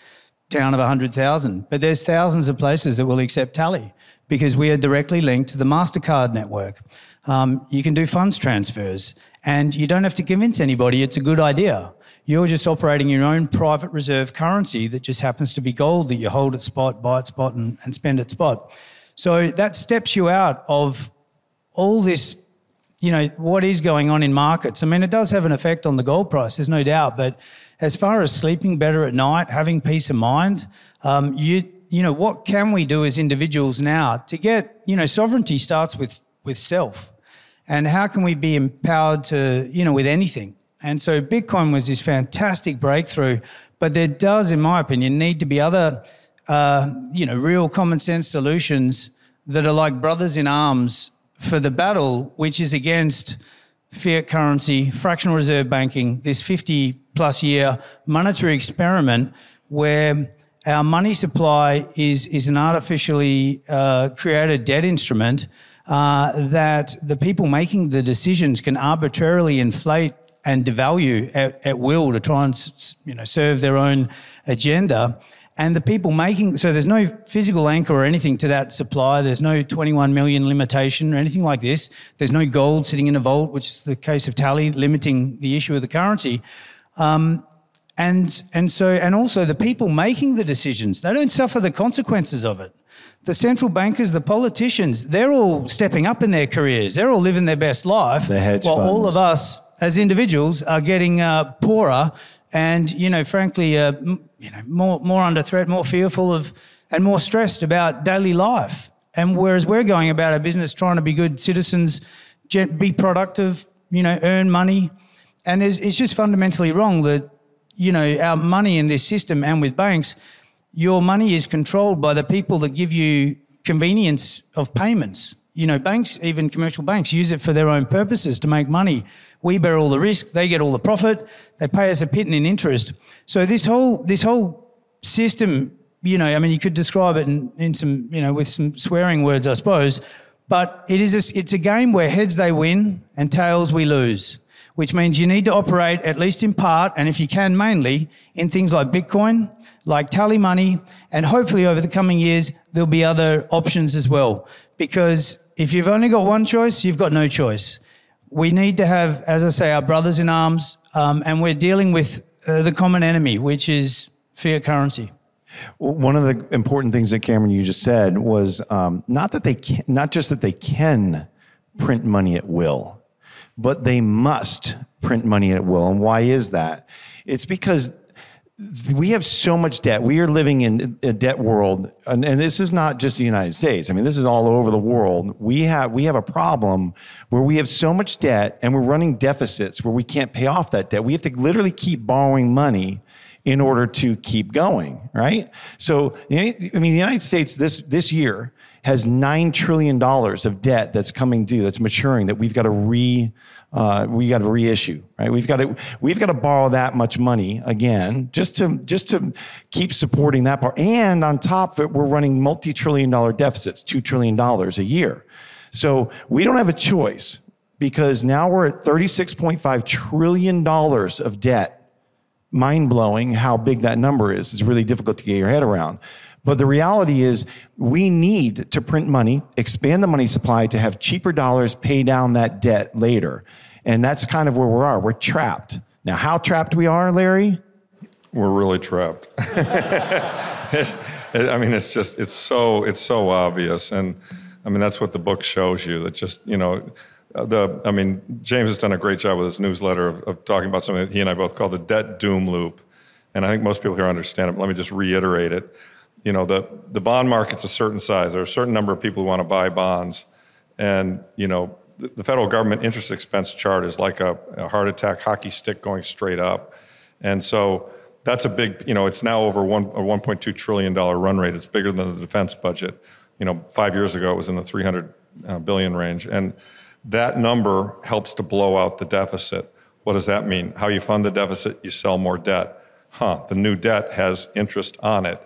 town of one hundred thousand. But there's thousands of places that will accept Tally because we are directly linked to the MasterCard network. Um, you can do funds transfers and you don't have to convince anybody it's a good idea. You're just operating your own private reserve currency that just happens to be gold that you hold at spot, buy at spot and, and spend at spot. So that steps you out of all this, you know, what is going on in markets. I mean, it does have an effect on the gold price, there's no doubt. But as far as sleeping better at night, having peace of mind, um, you you know, what can we do as individuals now to get, you know, sovereignty starts with, with self. And how can we be empowered to, you know, with anything? And so Bitcoin was this fantastic breakthrough. But there does, in my opinion, need to be other, uh, you know, real common sense solutions that are like brothers in arms for the battle, which is against fiat currency, fractional reserve banking, this fifty plus year monetary experiment where our money supply is, is an artificially uh, created debt instrument uh, that the people making the decisions can arbitrarily inflate and devalue at, at will to try and, you know, serve their own agenda. And the people making, so there's no physical anchor or anything to that supply. There's no twenty-one million limitation or anything like this. There's no gold sitting in a vault, which is the case of Tally, limiting the issue of the currency. Um, and and so, and also the people making the decisions, they don't suffer the consequences of it. The central bankers, the politicians, they're all stepping up in their careers. They're all living their best life. The hedge while funds. all of us as individuals are getting uh, poorer and, you know, frankly, uh, you know, more more under threat, more fearful of, and more stressed about daily life. And whereas we're going about our business trying to be good citizens, be productive, you know, earn money, and there's, it's just fundamentally wrong that, you know, our money in this system and with banks, your money is controlled by the people that give you convenience of payments. You know, banks, even commercial banks, use it for their own purposes to make money. We bear all the risk, they get all the profit, they pay us a pittance in interest. So this whole this whole system, you know, I mean, you could describe it in, in some, you know, with some swearing words, I suppose, but it is a, it's a game where heads they win and tails we lose, which means you need to operate, at least in part, and if you can mainly, in things like Bitcoin, like Tally Money, and hopefully over the coming years, there'll be other options as well. Because if you've only got one choice, you've got no choice. We need to have, as I say, our brothers in arms, um, and we're dealing with uh, the common enemy, which is fiat currency. One of the important things that Cameron, you just said was um, not that they can, not just that they can print money at will, but they must print money at will. And why is that? It's because we have so much debt. We are living in a debt world, and, and this is not just the United States. I mean, this is all over the world. We have we have a problem where we have so much debt, and we're running deficits where we can't pay off that debt. We have to literally keep borrowing money in order to keep going, right? So, I mean, the United States this this year has nine trillion dollars of debt that's coming due, that's maturing, that we've got to re uh, we got to reissue, right? We've got to we've got to borrow that much money again just to just to keep supporting that part. And on top of it, we're running multi-trillion dollar deficits, two trillion dollars a year. So we don't have a choice, because now we're at thirty-six point five trillion dollars of debt. Mind-blowing how big that number is. It's really difficult to get your head around. But the reality is we need to print money, expand the money supply to have cheaper dollars pay down that debt later. And that's kind of where we are. We're trapped. Now, how trapped we are, Larry? We're really trapped. it, it, I mean, it's just, it's so, it's so obvious. And I mean, that's what the book shows you, that just, you know, the, I mean, James has done a great job with his newsletter of, of talking about something that he and I both call the debt doom loop. And I think most people here understand it, but let me just reiterate it. You know, the, the bond market's a certain size. There are a certain number of people who want to buy bonds. And, you know, the, the federal government interest expense chart is like a, a heart attack hockey stick going straight up. And so that's a big, you know, it's now over one, a one point two trillion dollars run rate. It's bigger than the defense budget. You know, five years ago, it was in the three hundred billion range. And that number helps to blow out the deficit. What does that mean? How you fund the deficit? You sell more debt. Huh, the new debt has interest on it.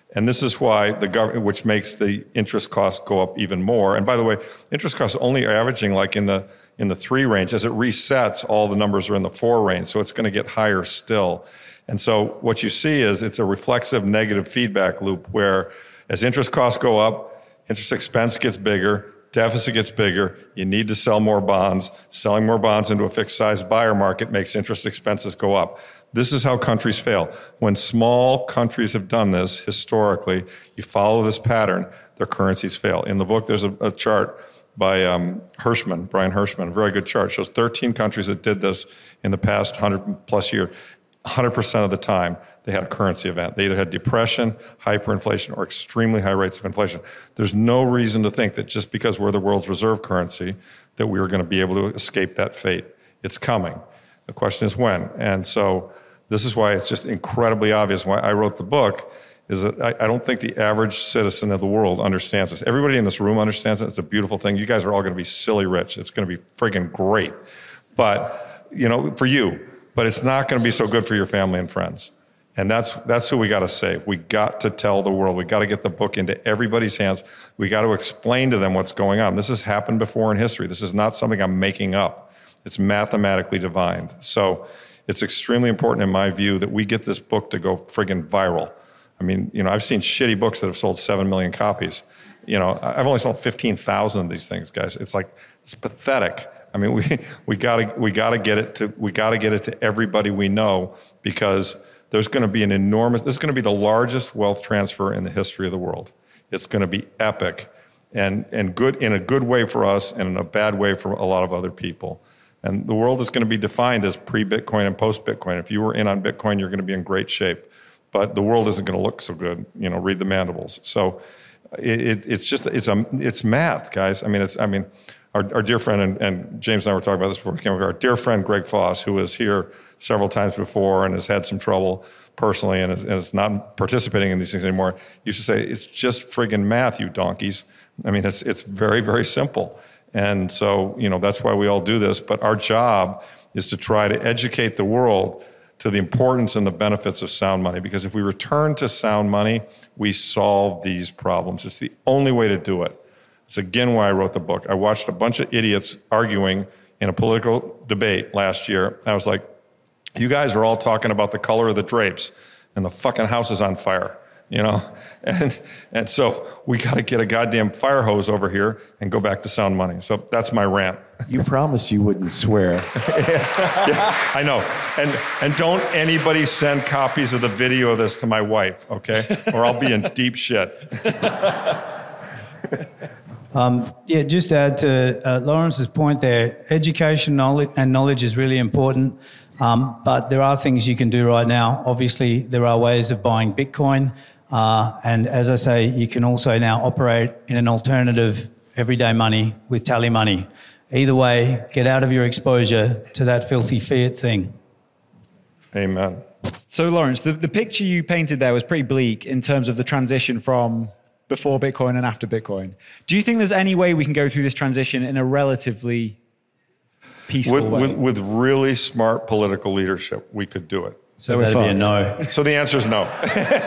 And this is why the government, which makes the interest costs go up even more. And by the way, interest costs only are averaging like in the in the three range. As it resets, all the numbers are in the four range, so it's going to get higher still. And so what you see is it's a reflexive negative feedback loop where as interest costs go up, interest expense gets bigger, deficit gets bigger, you need to sell more bonds. Selling more bonds into a fixed size buyer market makes interest expenses go up. This is how countries fail. When small countries have done this historically, you follow this pattern, their currencies fail. In the book, there's a, a chart by um, Hirschman, Brian Hirschman, a very good chart. It shows thirteen countries that did this in the past one hundred plus years. one hundred percent of the time, they had a currency event. They either had depression, hyperinflation, or extremely high rates of inflation. There's no reason to think that just because we're the world's reserve currency, that we are going to be able to escape that fate. It's coming. The question is when. And so this is why it's just incredibly obvious why I wrote the book, is that I, I don't think the average citizen of the world understands this. Everybody in this room understands it. It's a beautiful thing. You guys are all going to be silly rich. It's going to be friggin' great. But, you know, for you, but it's not going to be so good for your family and friends. And that's that's who we got to save. We got to tell the world. We got to get the book into everybody's hands. We got to explain to them what's going on. This has happened before in history. This is not something I'm making up. It's mathematically divined. So it's extremely important in my view that we get this book to go friggin' viral. I mean, you know, I've seen shitty books that have sold seven million copies. You know, I've only sold fifteen thousand of these things, guys. It's like, it's pathetic. I mean, we we gotta we gotta get it to we gotta get it to everybody we know, because there's going to be an enormous. This is going to be the largest wealth transfer in the history of the world. It's going to be epic, and and good in a good way for us, and in a bad way for a lot of other people. And the world is going to be defined as pre-Bitcoin and post-Bitcoin. If you were in on Bitcoin, you're going to be in great shape. But the world isn't going to look so good. You know, read the mandibles. So it, it, it's just it's a it's math, guys. I mean, it's I mean. Our, our dear friend, and, and James and I were talking about this before we came over, our dear friend Greg Foss, who was here several times before and has had some trouble personally and is, and is not participating in these things anymore, used to say, it's just friggin' math, you donkeys. I mean, it's it's very, very simple. And so, you know, that's why we all do this. But our job is to try to educate the world to the importance and the benefits of sound money. Because if we return to sound money, we solve these problems. It's the only way to do it. It's again why I wrote the book. I watched a bunch of idiots arguing in a political debate last year. I was like, you guys are all talking about the color of the drapes and the fucking house is on fire, you know? And and so we got to get a goddamn fire hose over here and go back to sound money. So that's my rant. You promised you wouldn't swear. Yeah, I know. And and don't anybody send copies of the video of this to my wife, okay? Or I'll be in deep shit. Um, yeah, just to add to uh, Lawrence's point there, education knowledge and knowledge is really important, um, but there are things you can do right now. Obviously, there are ways of buying Bitcoin, uh, and as I say, you can also now operate in an alternative everyday money with Tally Money. Either way, get out of your exposure to that filthy fiat thing. Amen. So, Lawrence, the, the picture you painted there was pretty bleak in terms of the transition from before Bitcoin and after Bitcoin. Do you think there's any way we can go through this transition in a relatively peaceful with, way? With, with really smart political leadership, we could do it. So that'd be a no. So the answer is no.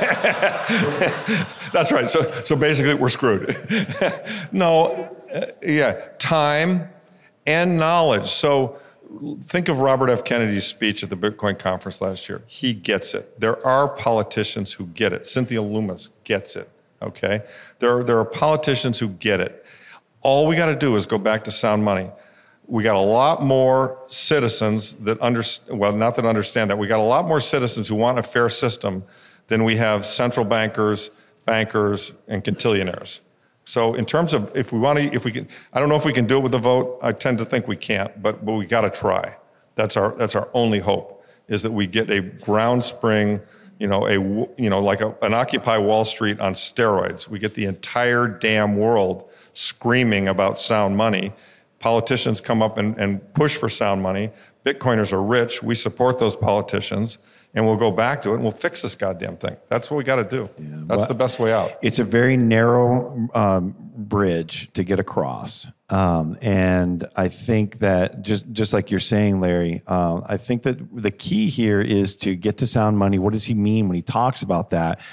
That's right. So so basically, we're screwed. No, uh, yeah, time and knowledge. So think of Robert F. Kennedy's speech at the Bitcoin conference last year. He gets it. There are politicians who get it. Cynthia Lummis gets it. Okay, there are, there are politicians who get it. All we got to do is go back to sound money. We got a lot more citizens that understand, well, not that understand that, we got a lot more citizens who want a fair system than we have central bankers, bankers, and quintillionaires. So in terms of if we want to, if we can, I don't know if we can do it with the vote. I tend to think we can't, but but we got to try. That's our that's our only hope, is that we get a ground spring, you know, a you know like a, an Occupy Wall Street on steroids. We get the entire damn world screaming about sound money. Politicians come up and, and push for sound money. Bitcoiners are rich. We support those politicians, and we'll go back to it, and we'll fix this goddamn thing. That's what we got to do. Yeah, That's the best way out. It's a very narrow um, bridge to get across. Um, and I think that, just, just like you're saying, Larry, uh, I think that the key here is to get to sound money. What does he mean when he talks about that?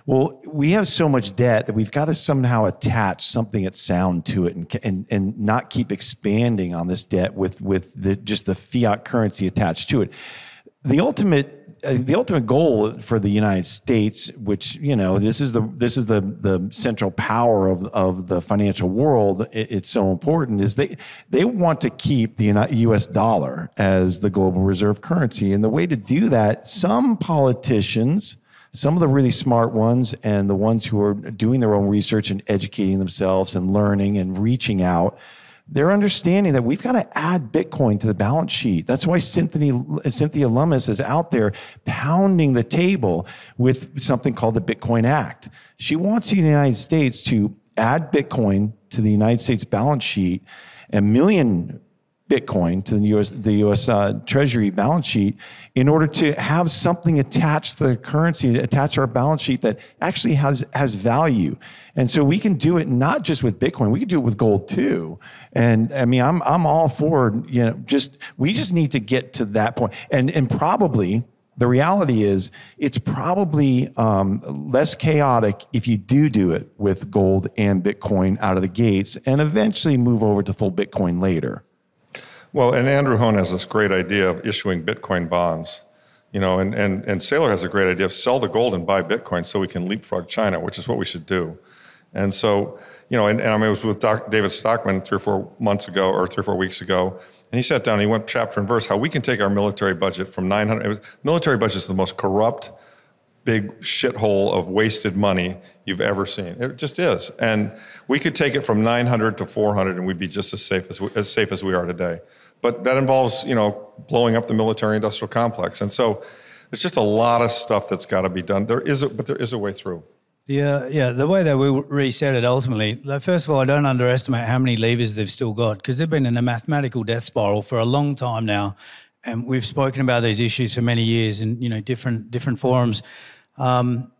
Well, we have so much debt that we've got to somehow attach something that's sound to it, and and, and not keep expanding on this debt with with the, just the fiat currency attached to it. The ultimate. Uh, the ultimate goal for the United States, which, you know, this is the this is the the central power of of the financial world. It, it's so important, is they they want to keep the U S dollar as the global reserve currency, and the way to do that, some politicians, some of the really smart ones, and the ones who are doing their own research and educating themselves and learning and reaching out, they're understanding that we've got to add Bitcoin to the balance sheet. That's why Cynthia, Cynthia Lummis is out there pounding the table with something called the Bitcoin Act. She wants the United States to add Bitcoin to the United States balance sheet, a million Bitcoin to the U S the U S uh, Treasury balance sheet, in order to have something attached to the currency, attached to our balance sheet that actually has has value. And so we can do it not just with Bitcoin, we can do it with gold too. And I mean, I'm I'm all for, you know, just we just need to get to that point. And and probably the reality is it's probably um, less chaotic if you do do it with gold and Bitcoin out of the gates, and eventually move over to full Bitcoin later. Well, and Andrew Hone has this great idea of issuing Bitcoin bonds, you know, and, and, and Saylor has a great idea of sell the gold and buy Bitcoin so we can leapfrog China, which is what we should do. And so, you know, and, and I mean, I was with Doctor David Stockman three or four months ago, or three or four weeks ago, and he sat down and he went chapter and verse how we can take our military budget from nine hundred, it was, military budget is the most corrupt, big shithole of wasted money you've ever seen. It just is. And we could take it from nine hundred to four hundred and we'd be just as safe as, we, as safe as we are today. But that involves, you know, blowing up the military-industrial complex. And so there's just a lot of stuff that's got to be done. There is a, but there is a way through. Yeah, yeah, the way that we reset it ultimately, like, first of all, I don't underestimate how many levers they've still got, because they've been in a mathematical death spiral for a long time now. And we've spoken about these issues for many years in, you know, different different forums. Um,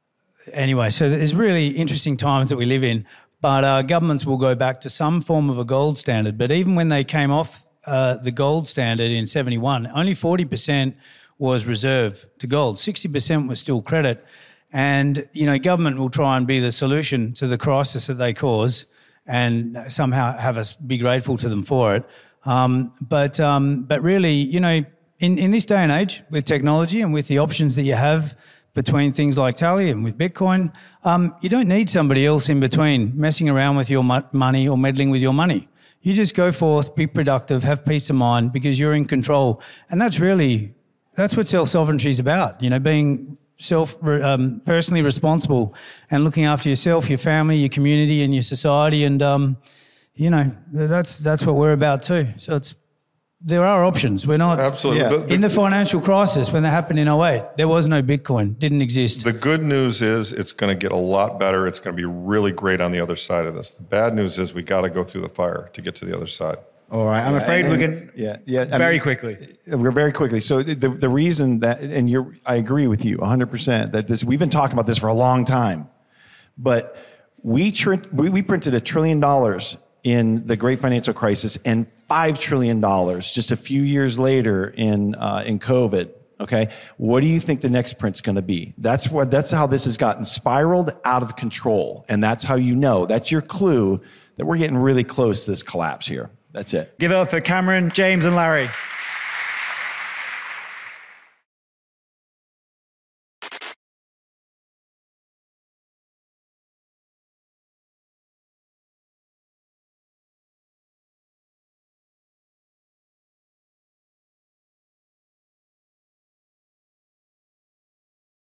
anyway, so there's really interesting times that we live in. But uh, governments will go back to some form of a gold standard. But even when they came off uh, the gold standard in seventy-one, only forty percent was reserve to gold. sixty percent was still credit. And, you know, government will try and be the solution to the crisis that they cause and somehow have us be grateful to them for it. Um, but um, but really, you know, in, in this day and age with technology and with the options that you have between things like Tally and with Bitcoin, um, you don't need somebody else in between messing around with your mo- money or meddling with your money. You just go forth, be productive, have peace of mind because you're in control. And that's really, that's what self-sovereignty is about, you know, being self um, personally responsible and looking after yourself, your family, your community and your society. And, um, you know, that's that's what we're about too. So it's there are options. We're not... Absolutely. Yeah. The, the, in the financial crisis, when that happened in oh eight, there was no Bitcoin, didn't exist. The good news is it's going to get a lot better. It's going to be really great on the other side of this. The bad news is we got to go through the fire to get to the other side. All right, I'm afraid and, we're going yeah, yeah, I very mean, quickly. We're very quickly. So the the reason that, and you're, I agree with you one hundred percent that this, we've been talking about this for a long time, but we tr- we, we printed a trillion dollars in the great financial crisis and five trillion dollars just a few years later in uh, in COVID. Okay, what do you think the next print's going to be? That's what. That's how this has gotten spiraled out of control, and that's how you know. That's your clue that we're getting really close to this collapse here. That's it. Give it up for Cameron, James, and Larry.